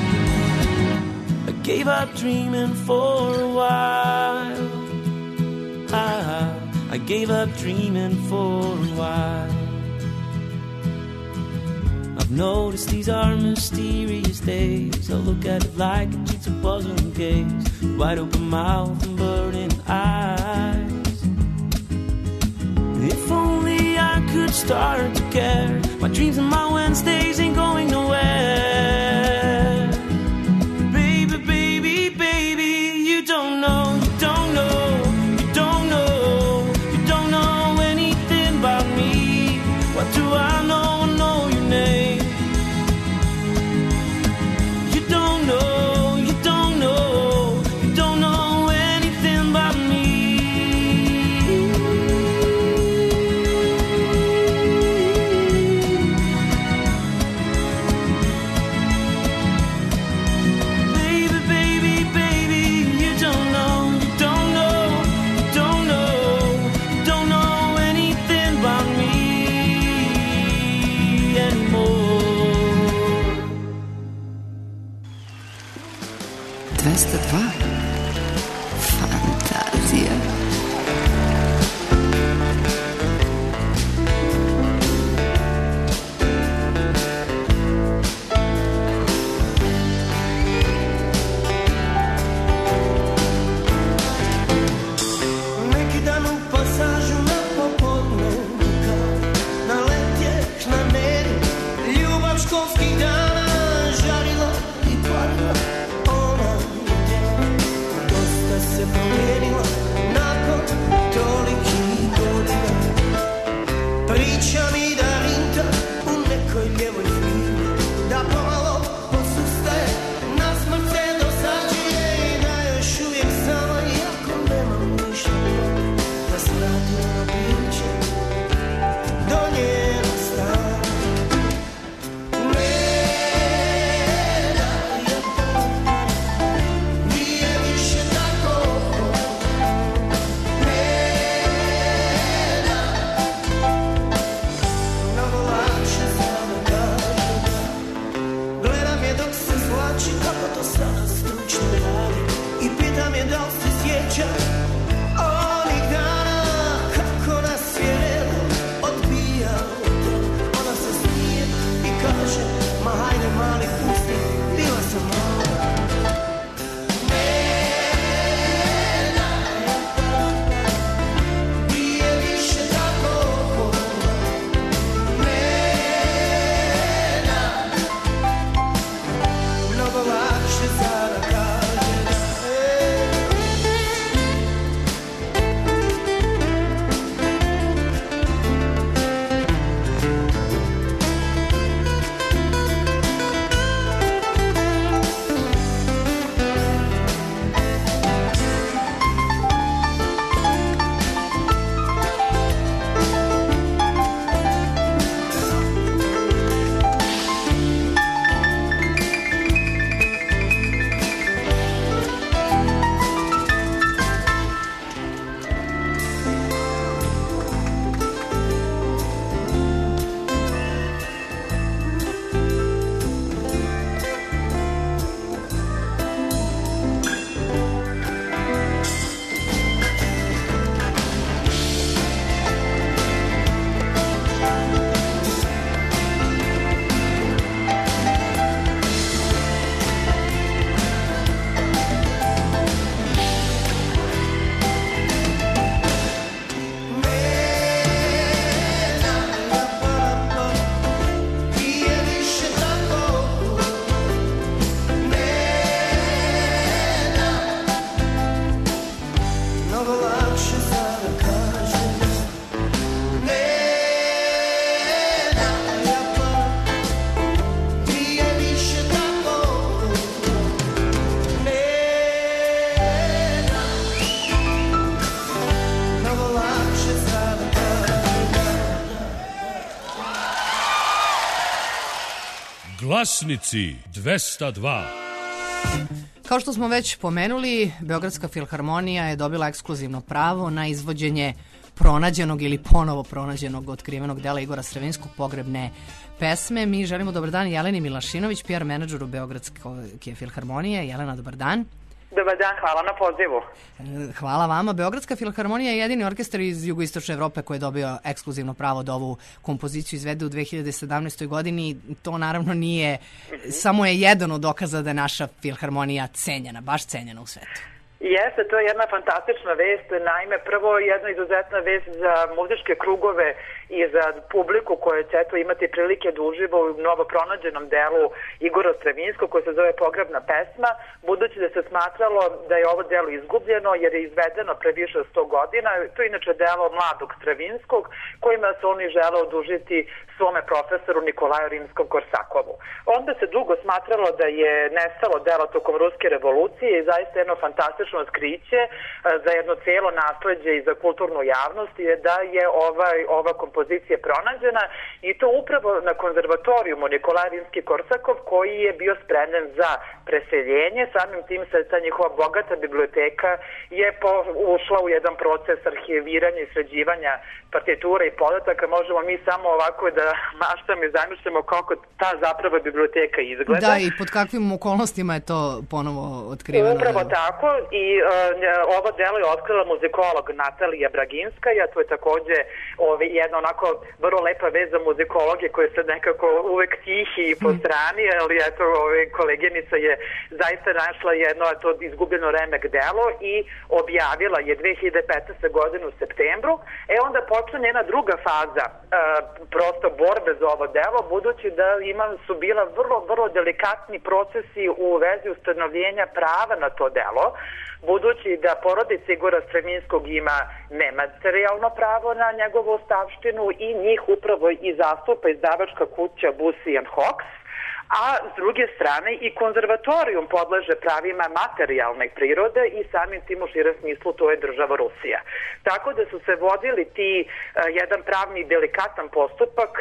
I gave up dreaming for a while. I gave up dreaming for a while. I've noticed these are mysterious days. I look at it like a jigsaw puzzle and gaze. Wide open mouth and burning eyes. If only I could start to care. My dreams and my Wednesdays ain't going nowhere. Baby, baby, baby, you don't know, you don't know, you don't know, you don't know anything about me. What do I know? I know your name. You don't know, you don't know, you don't know anything about me. Baby, baby, baby, you don't know, you don't know, you don't know, you don't know anything about me anymore. 202 Fantazija. Glasnici 202. Kao što smo već pomenuli, Beogradska filharmonija je dobila ekskluzivno pravo na izvođenje pronađenog ili ponovo pronađenog otkrivenog dela Igora Stravinskog, Pogrebne pesme. Mi želimo dobar dan Jeleni Milašinović, PR menadžeru Beogradske filharmonije. Jelena, dobar dan. Dobar dan, hvala na pozivu. Hvala vama. Beogradska filharmonija je jedini orkestar iz jugoistočne Evrope koji je dobio ekskluzivno pravo da ovu kompoziciju izvede u 2017. godini. To naravno nije, samo je jedan od dokaza da je naša filharmonija cenjena, baš cenjena u svetu. Jeste, to je jedna fantastična vest. Naime, prvo jedna izuzetna vest za muzičke krugove i za publiku koja će imati prilike da uživa u novo pronađenom delu Igora Stravinskog koji se zove Pogrebna pesma, budući da se smatralo da je ovo delo izgubljeno jer je izvedeno pre više od 100 godina. To je inače delo mladog Stravinskog kojima se oni žele odužiti svome profesoru Nikolaju Rimskom-Korsakovu. Onda se dugo smatralo da je nestalo delo tokom Ruske revolucije i zaista jedno fantastično otkriće za jedno cijelo nasleđe i za kulturnu javnost je da je ova kompozicija pronađena i to upravo na konzervatorijumu Nikolaj Rimski-Korsakov koji je bio spremljen za preseljenje. Samim tim se ta njihova bogata biblioteka je ušla u jedan proces arhiviranja i sređivanja partitura i podataka. Možemo mi samo ovako da maštamo i zamišljamo kako ta zapravo biblioteka izgleda. Da, i pod kakvim okolnostima je to ponovo otkriveno. Upravo tako i ovo delo je otkrila muzikolog Natalija Braginskaja, to je takođe jedna onako vrlo lepa vez za muzikologe koji se nekako uvek tihi i po strani, ali eto koleginica je zaista našla jedno to izgubljeno remek delo i objavila je 2015. godine u septembru. Onda počne njena druga faza prosto borbe za ovo delo, budući da su bila vrlo delikatni procesi u vezi ustanovljenja prava na to delo, budući da porodica Igora Stravinskog ima nematerijalno pravo na njegovu ostavštinu i njih upravo i zastupa izdavačka kuća Bussy & Hawkes, a s druge strane i konzervatorijum podleže pravima materijalne prirode i samim tim u širem smislu to je država Rusija. Tako da su se vodili jedan pravni delikatan postupak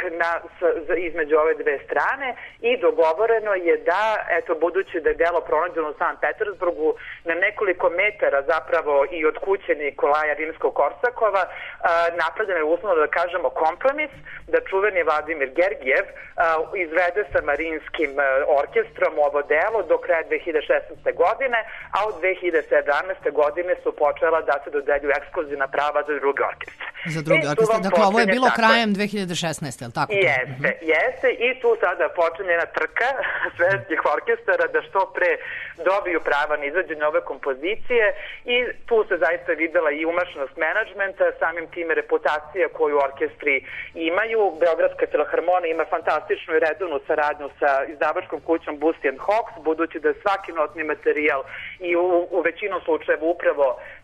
između ove dve strane i dogovoreno je da, budući da je delo pronađeno u Sankt Petersburgu na nekoliko metara zapravo i od kuće Nikolaja Rimskog-Korsakova, napravljeno je uslovno da kažemo kompromis, da čuveni Vladimir Gergijev izvede sa Mariinskim orkestrom ovo delo do kraja 2016. godine, a od 2017. godine su počela da se dodeljuju ekskluzivna prava za druge orkestre. Za druge orkestre. Dakle, ovo je bilo krajem 2016. je li tako? Jeste. I tu sada počinje jedna trka svetskih orkestara da što pre dobiju prava na izvođenje ove kompozicije i tu se zaista videla i umešnost menadžmenta, samim tim reputacija koju orkestri imaju. Beogradska filharmonija ima fantastičnu i redovnu saradnju sa izdavačkom kućom Bussy & Hawkes, budući da svaki notni materijal i u većinu slučajeva upravo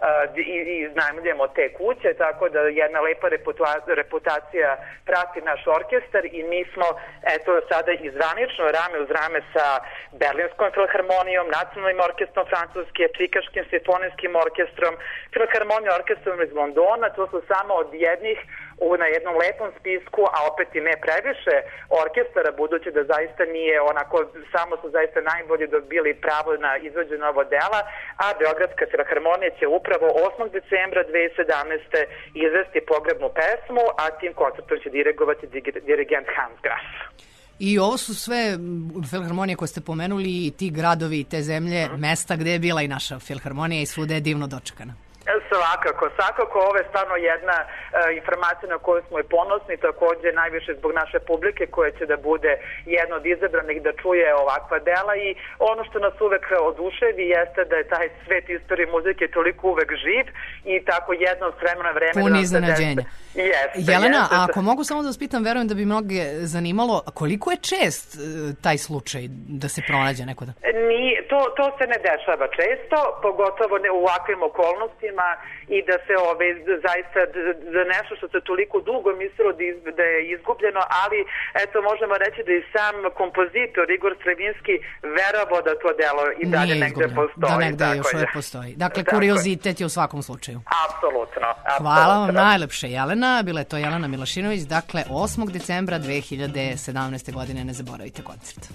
iznajmljujemo te kuće, tako da jedna lepa reputacija prati naš orkestar i mi smo sada izvanično rame uz rame sa Berlinskom filharmonijom, Nacionalnim orkestrom Francuske, Čikaškim simfonijskim orkestrom, filharmonijom orkestrom iz Londona. To su samo od jednih na jednom lepom spisku, a opet i ne previše orkestara, budući da zaista nije onako, samo su zaista najbolji dobili pravo na izvođenje ovog dela, a Beogradska filharmonija će upravo 8. decembra 2017. izvesti Pogrebnu pesmu, a tim koncertom će dirigovati dirigent Hans Grass. I ovo su sve filharmonije koje ste pomenuli i ti gradovi i te zemlje, mesta gde je bila i naša filharmonija i svuda je divno dočekana. Svakako, ovo je stvarno jedna informacija na koju smo i ponosni, takođe najviše zbog naše publike koja će da bude jedna od izabranih da čuje ovakva dela i ono što nas uvek oduševi jeste da je taj svet istorije muzike toliko uvek živ i tako jedno s vremena vremena... Puni iznenađenja. Jelena, a ako mogu samo da vas pitam, verujem da bi mnoge zanimalo, koliko je čest taj slučaj da se pronađe neko da... To se ne dešava često, pogotovo ne u ovakvim okolnostima i da se zaista za nešto što se toliko dugo mislilo da je izgubljeno, ali eto možemo reći da i sam kompozitor Igor Stravinski verovao da to delo i dalje negde postoji. Da negde još uvek postoji. Dakle, kuriozitet je u svakom slučaju. Apsolutno. Hvala vam najlepše, Jelena. Jelena, bila je to Jelena Milošinović, dakle 8. decembra 2017. godine, ne zaboravite koncert.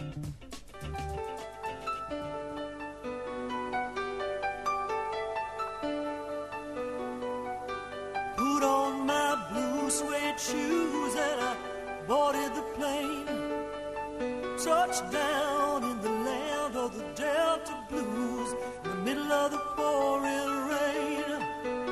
Put on my blue suede shoes and I boarded the plane. Touched down in the land of the Delta Blues, in the middle of the pouring rain.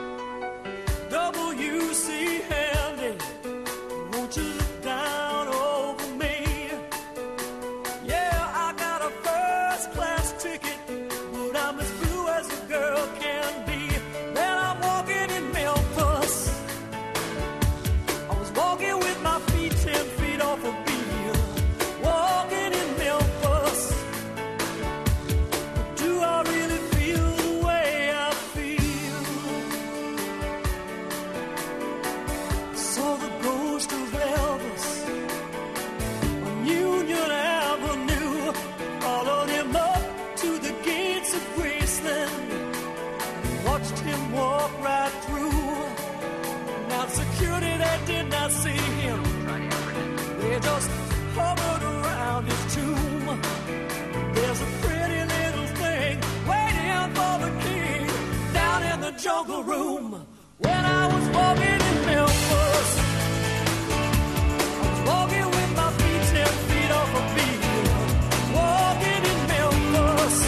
W.C. Handy, won't you look down over me? Yeah, I got a first class ticket, but I'm as blue as a girl can be. Then I'm walking in Memphis. I was walking with my feet 10 feet off a beam. Walking in Memphis. But do I really feel the way I feel? Saw the ghost of Elvis on Union Avenue. Followed him up to the gates of Graceland. Watched him walk right through. Now security, they did not see him. They just hovered around his tomb. There's a pretty little thing waiting for the king down in the jungle room. When I was walking in Memphis, I was walking with my feet 10 feet off a beat. Walking in Memphis.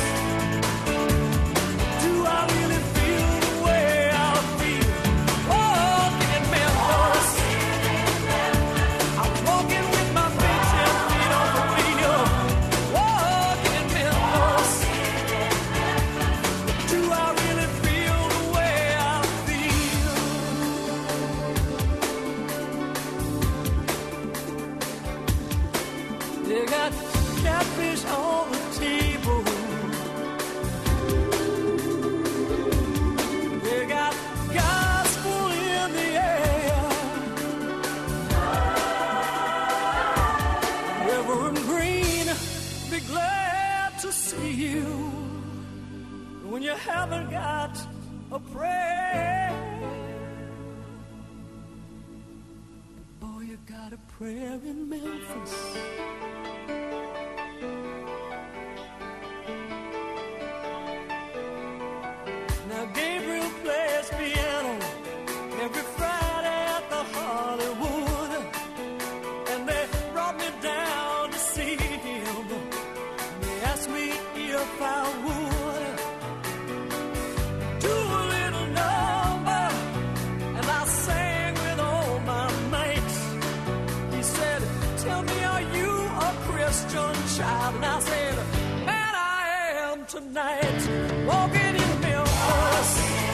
Do I really feel the way I feel? Walking in Memphis. I was walking with my feet 10 feet off a beat. Walking in Memphis. Do I really feel the way I feel? They got catfish on the table. They got gospel in the air. Reverend Green, be glad to see you. When you haven't got a prayer, boy, you got a prayer in Memphis. Now Gabriel plays piano every Friday at the Hollywood, and they brought me down to see him. They asked me if I would do a little number, and I sang with all my mates. He said, "Tell me, are you a Christian child?" And I said, "Man, I am tonight." Walking in Memphis.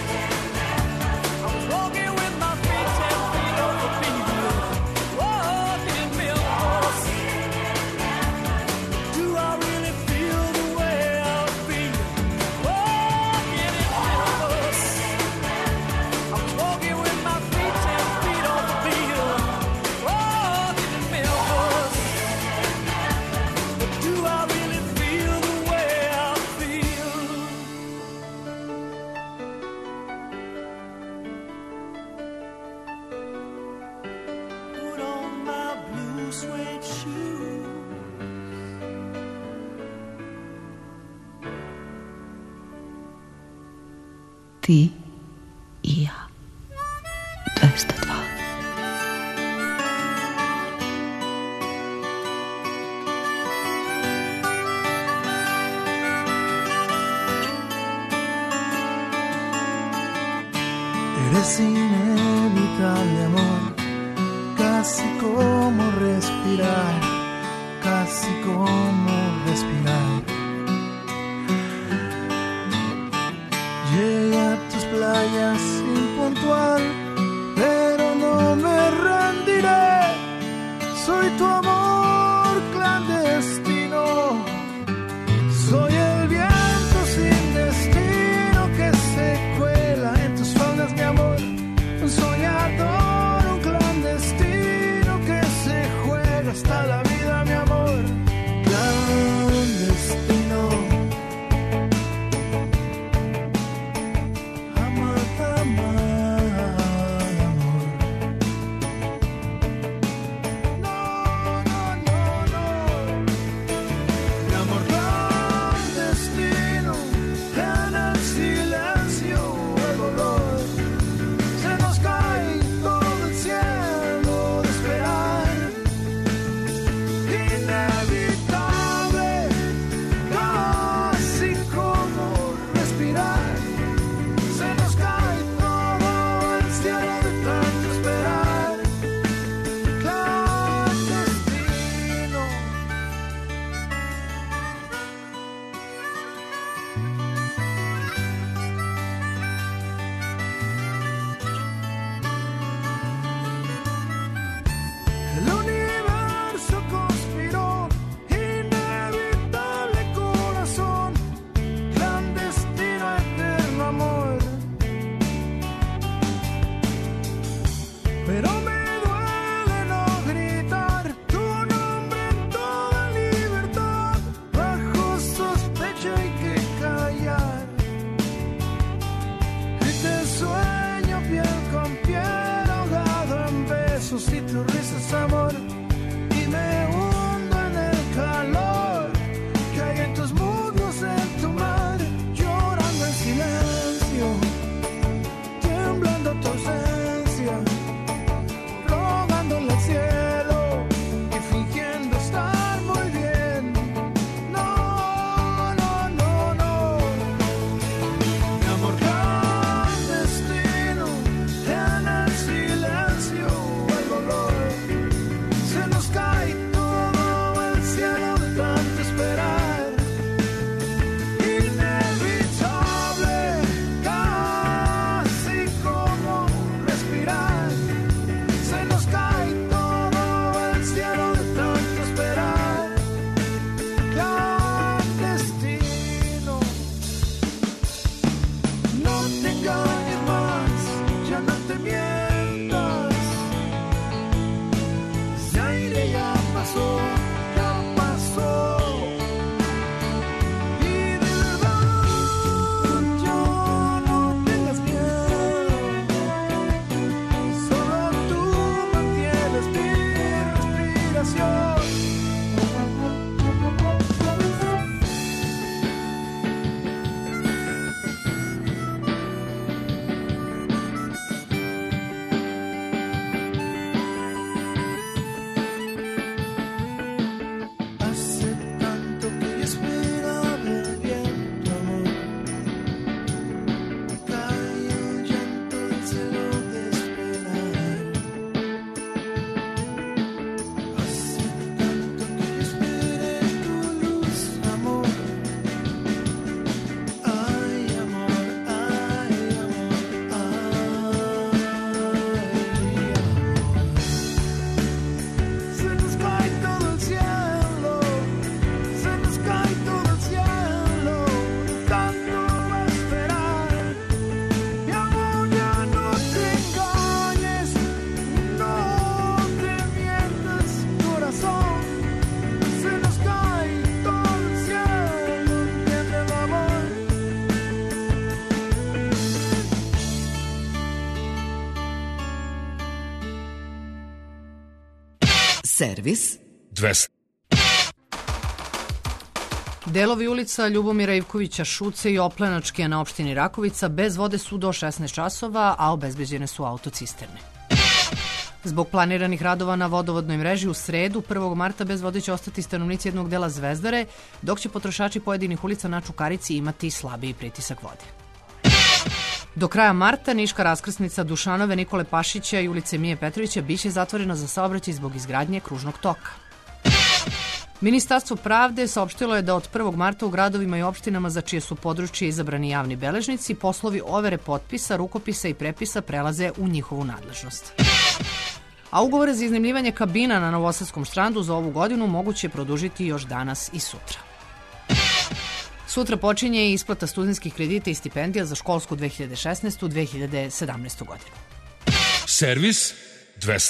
I was walking with my feet 10 feet off the beat. Walking in Memphis. Do I really feel the way I feel? Walking in Memphis. I was walking with my feet 10 feet off the beat. Walking in Memphis. But do I really feel the way I feel? Put on my blue suede shoes. Ti i ja. 202. Eres inevitable, amor, casi como respirar, casi como respirar. Llegué a tus playas impuntual, pero no me rendiré. Soy tu amor clandestino, soy el viento sin destino que se cuela en tus faldas, mi amor. Un soñador, un clandestino que se juega hasta la vida, mi amor. Claro pero me duele no gritar tu nombre en toda libertad. Bajo sospecha hay que callar. Y te sueño piel con piel, ahogado en besos y tu risa es amor. Y me hundo en el calor que hay en tus muslos, en tu mar, llorando en silencio, temblando tu ausencia, rogándole al cielo y fingiendo estar muy bien. No, no, no, no. Mi amor clandestino, en el silencio, el dolor. Se nos cae todo el cielo de tanto esperar. Inevitable, casi como respirar. Se nos cae todo el cielo de tanto esperar. Clandestino, no te engañes más, ya no te mientas. Ese aire ya pasó, ya pasó. Y de verdad, yo no tengas miedo. Solo tú mantienes mi respiración. Hace tanto que yo esperaba el viento, amor. Cayó el llanto del cielo de esperar. Hace tanto que yo esperé tu luz, amor. Ay, amor, ay, amor, ay, amor. Se nos cae todo el cielo, se nos cae todo el cielo, tanto va a esperar. Mi amor, ya no te engañes, no te mientas, corazón. Se nos cae todo el cielo, entiende el amor. Servis 200. Delovi ulica Ljubomira Ivkovića Šuce i Oplenačke na opštini Rakovica bez vode su do 16 časova, a obezbeđene su autocisterne. Zbog planiranih radova na vodovodnoj mreži u sredu, 1. marta bez vode će ostati stanovnici jednog dela Zvezdare, dok će potrošači pojedinih ulica na Čukarici imati slabiji pritisak vode. Do kraja marta niška raskrsnica Dušanove, Nikole Pašića i ulice Mije Petrovića biće zatvorena za saobraćaj zbog izgradnje kružnog toka. Ministarstvo pravde saopštilo je da od 1. marta u gradovima i opštinama za čije su područje izabrani javni beležnici poslovi overe potpisa, rukopisa i prepisa prelaze u njihovu nadležnost. A ugovore za iznajmljivanje kabina na Novosadskom Štrandu za ovu godinu moguće je produžiti još danas i sutra. Sutra počinje i isplata studentskih kredita i stipendija za školsku 2016-2017 godinu. Servis 200.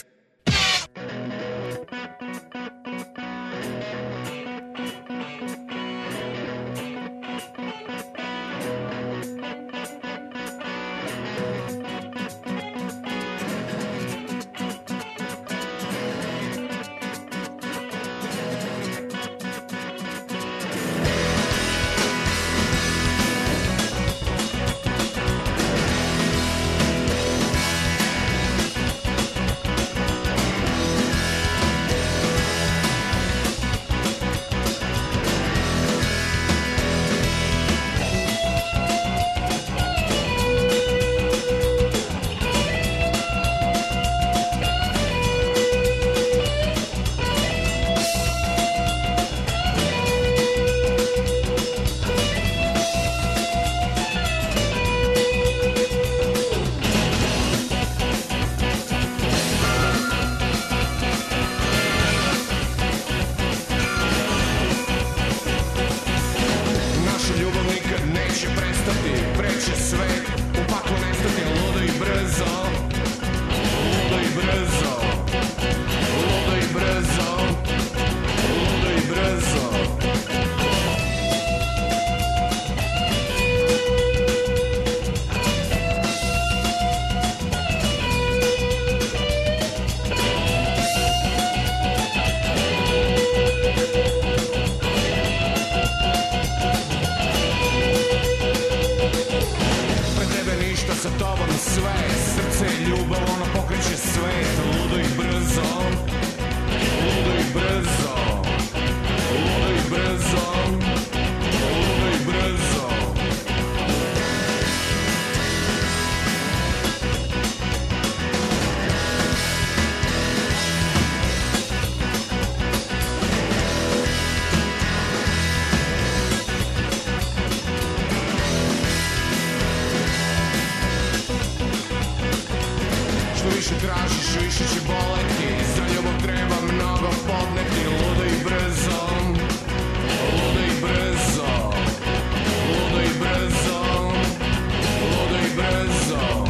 tražiš, više će boleti. Za ljubav treba mnogo podneti. Luda i brzo, luda i brzo, luda i brzo, luda i brzo.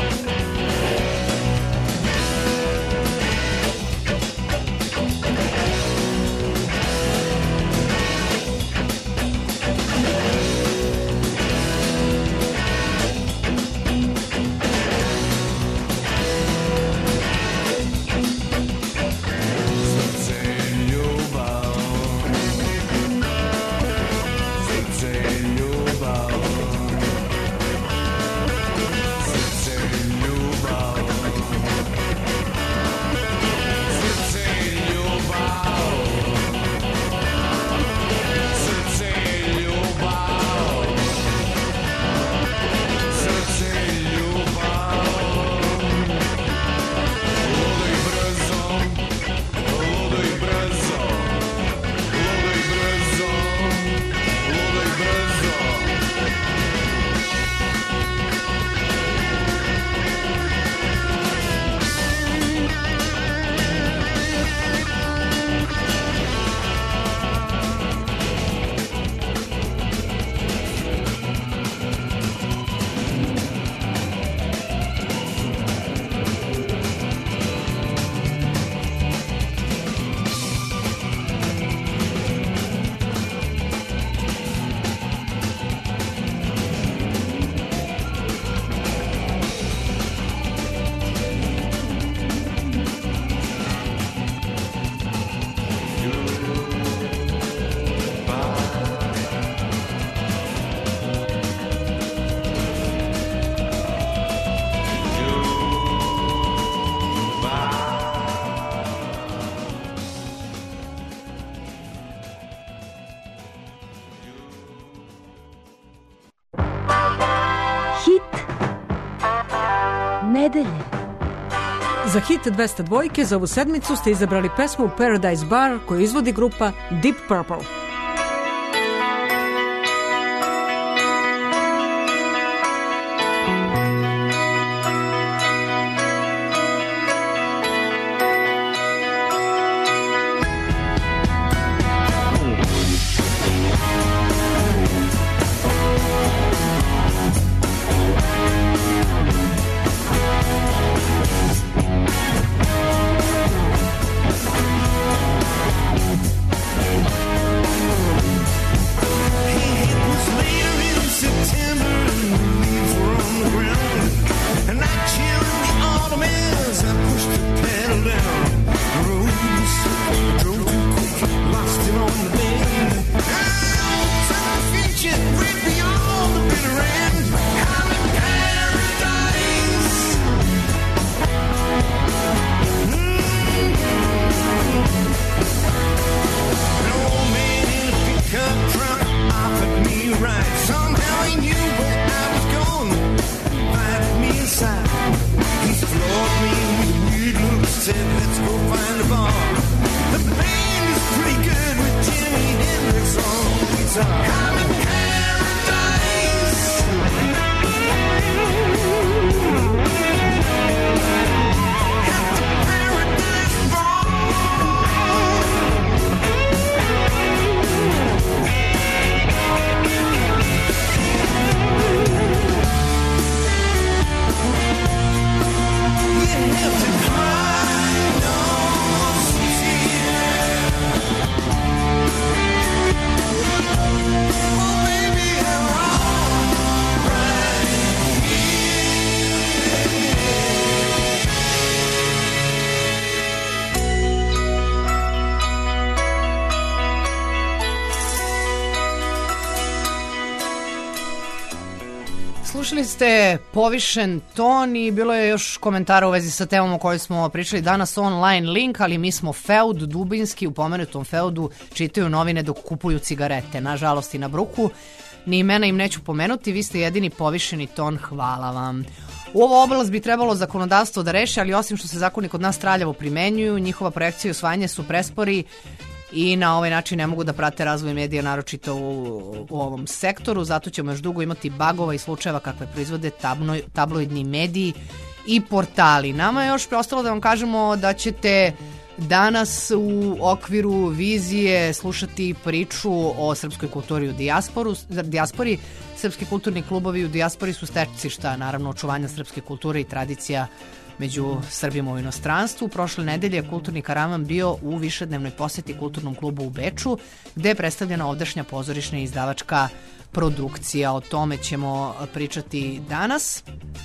Nedelje. Za hit 202 za ovu sedmicu ste izabrali pesmu Paradise Bar koju izvodi grupa Deep Purple. Slušali ste Povišen ton i bilo je još komentara u vezi sa temom o kojoj smo pričali danas, online link, ali mi smo feud dubinski, u pomenutom feudu čitaju novine dok kupuju cigarete. Nažalost i na bruku, ni imena im neću pomenuti, vi ste jedini povišeni ton, hvala vam. U ovu oblast bi trebalo zakonodavstvo da reši, ali osim što se zakoni kod nas traljavo primenjuju, njihova projekcija i usvajanje su prespori i na ovaj način ne mogu da prate razvoj medija, naročito u ovom sektoru, zato ćemo još dugo imati bagova i slučajeva kakve proizvode tabloidni mediji i portali. Nama je još preostalo da vam kažemo da ćete danas u okviru vizije slušati priču o srpskoj kulturi u dijaspori. Srpski kulturni klubovi u dijaspori su stecišta, naravno, očuvanja srpske kulture i tradicija među Srbima u inostranstvu. Prošle nedelje je kulturni karavan bio u višednevnoj poseti kulturnom klubu u Beču, gde je predstavljena ovdašnja pozorišna i izdavačka produkcija. O tome ćemo pričati danas.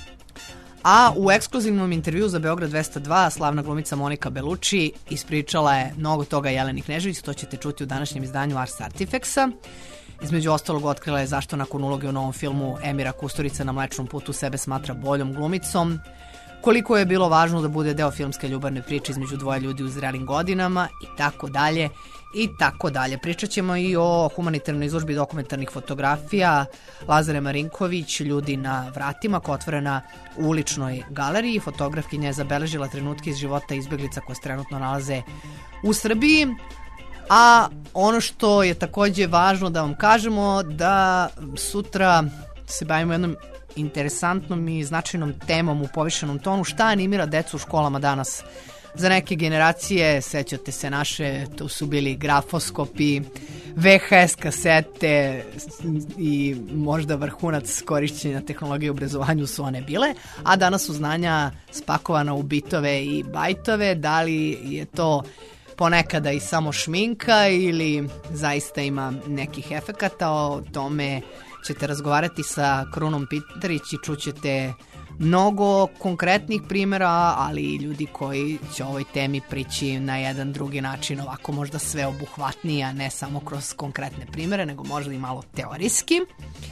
A u ekskluzivnom intervju za Beograd 202 slavna glumica Monika Belucci ispričala je mnogo toga Jeleni Knežević, to ćete čuti u današnjem izdanju Ars Artifexa. Između ostalog otkrila je zašto nakon uloge u novom filmu Emira Kusturica na Mlečnom putu sebe smatra boljom glumicom, koliko je bilo važno da bude deo filmske ljubavne priče između dvoje ljudi u zrelim godinama i tako dalje i tako dalje. Pričat ćemo i o humanitarnoj izložbi dokumentarnih fotografija Lazare Marinković, Ljudi na vratima, koja je otvorena u uličnoj galeriji. Fotografkinja je zabeležila trenutke iz života izbeglica koje se trenutno nalaze u Srbiji. A ono što je takođe važno da vam kažemo, da sutra se bavimo jednom interesantnom i značajnom temom u povišenom tonu. Šta animira decu u školama danas? Za neke generacije, sećate se naše, to su bili grafoskopi, VHS kasete i možda vrhunac korišćenja tehnologije u obrazovanju su one bile, a danas su znanja spakovana u bitove i bajtove. Da li je to ponekada i samo šminka ili zaista ima nekih efekata? O tome ćete razgovarati sa Krunom Piterić i čućete mnogo konkretnih primjera, ali i ljudi koji će ovoj temi prići na jedan drugi način, ovako možda sve obuhvatnije, a ne samo kroz konkretne primjere, nego možda i malo teorijski.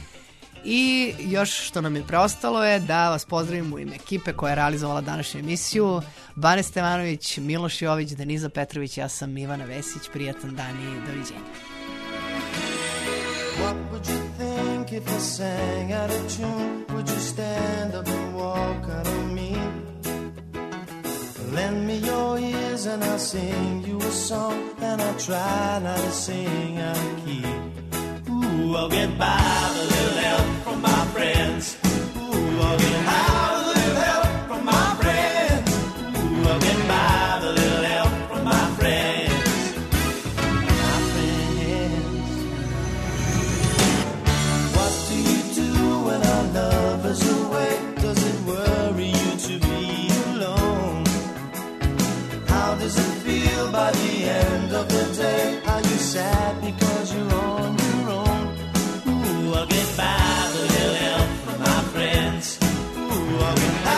I još što nam je preostalo je da vas pozdravim u ime ekipe koja je realizovala današnju emisiju. Bane Stevanović, Miloš Jović, Deniza Petrović, ja sam Ivana Vesić. Prijatan dan i doviđenja. What would you think if I sang out of tune? Would you stand up and walk out on me? Lend me your ears and I'll sing you a song, and I'll try not to sing out of key. Ooh, I'll get by with a little help from my friends. Ooh, I'll get by with a little help from my friends. Ooh, I'll get by with a little help from my friends. Lovers away, does it worry you to be alone? How does it feel by the end of the day? Are you sad because you're on your own? Ooh, I'll get by with a little help from my friends. Ooh, I'll get by.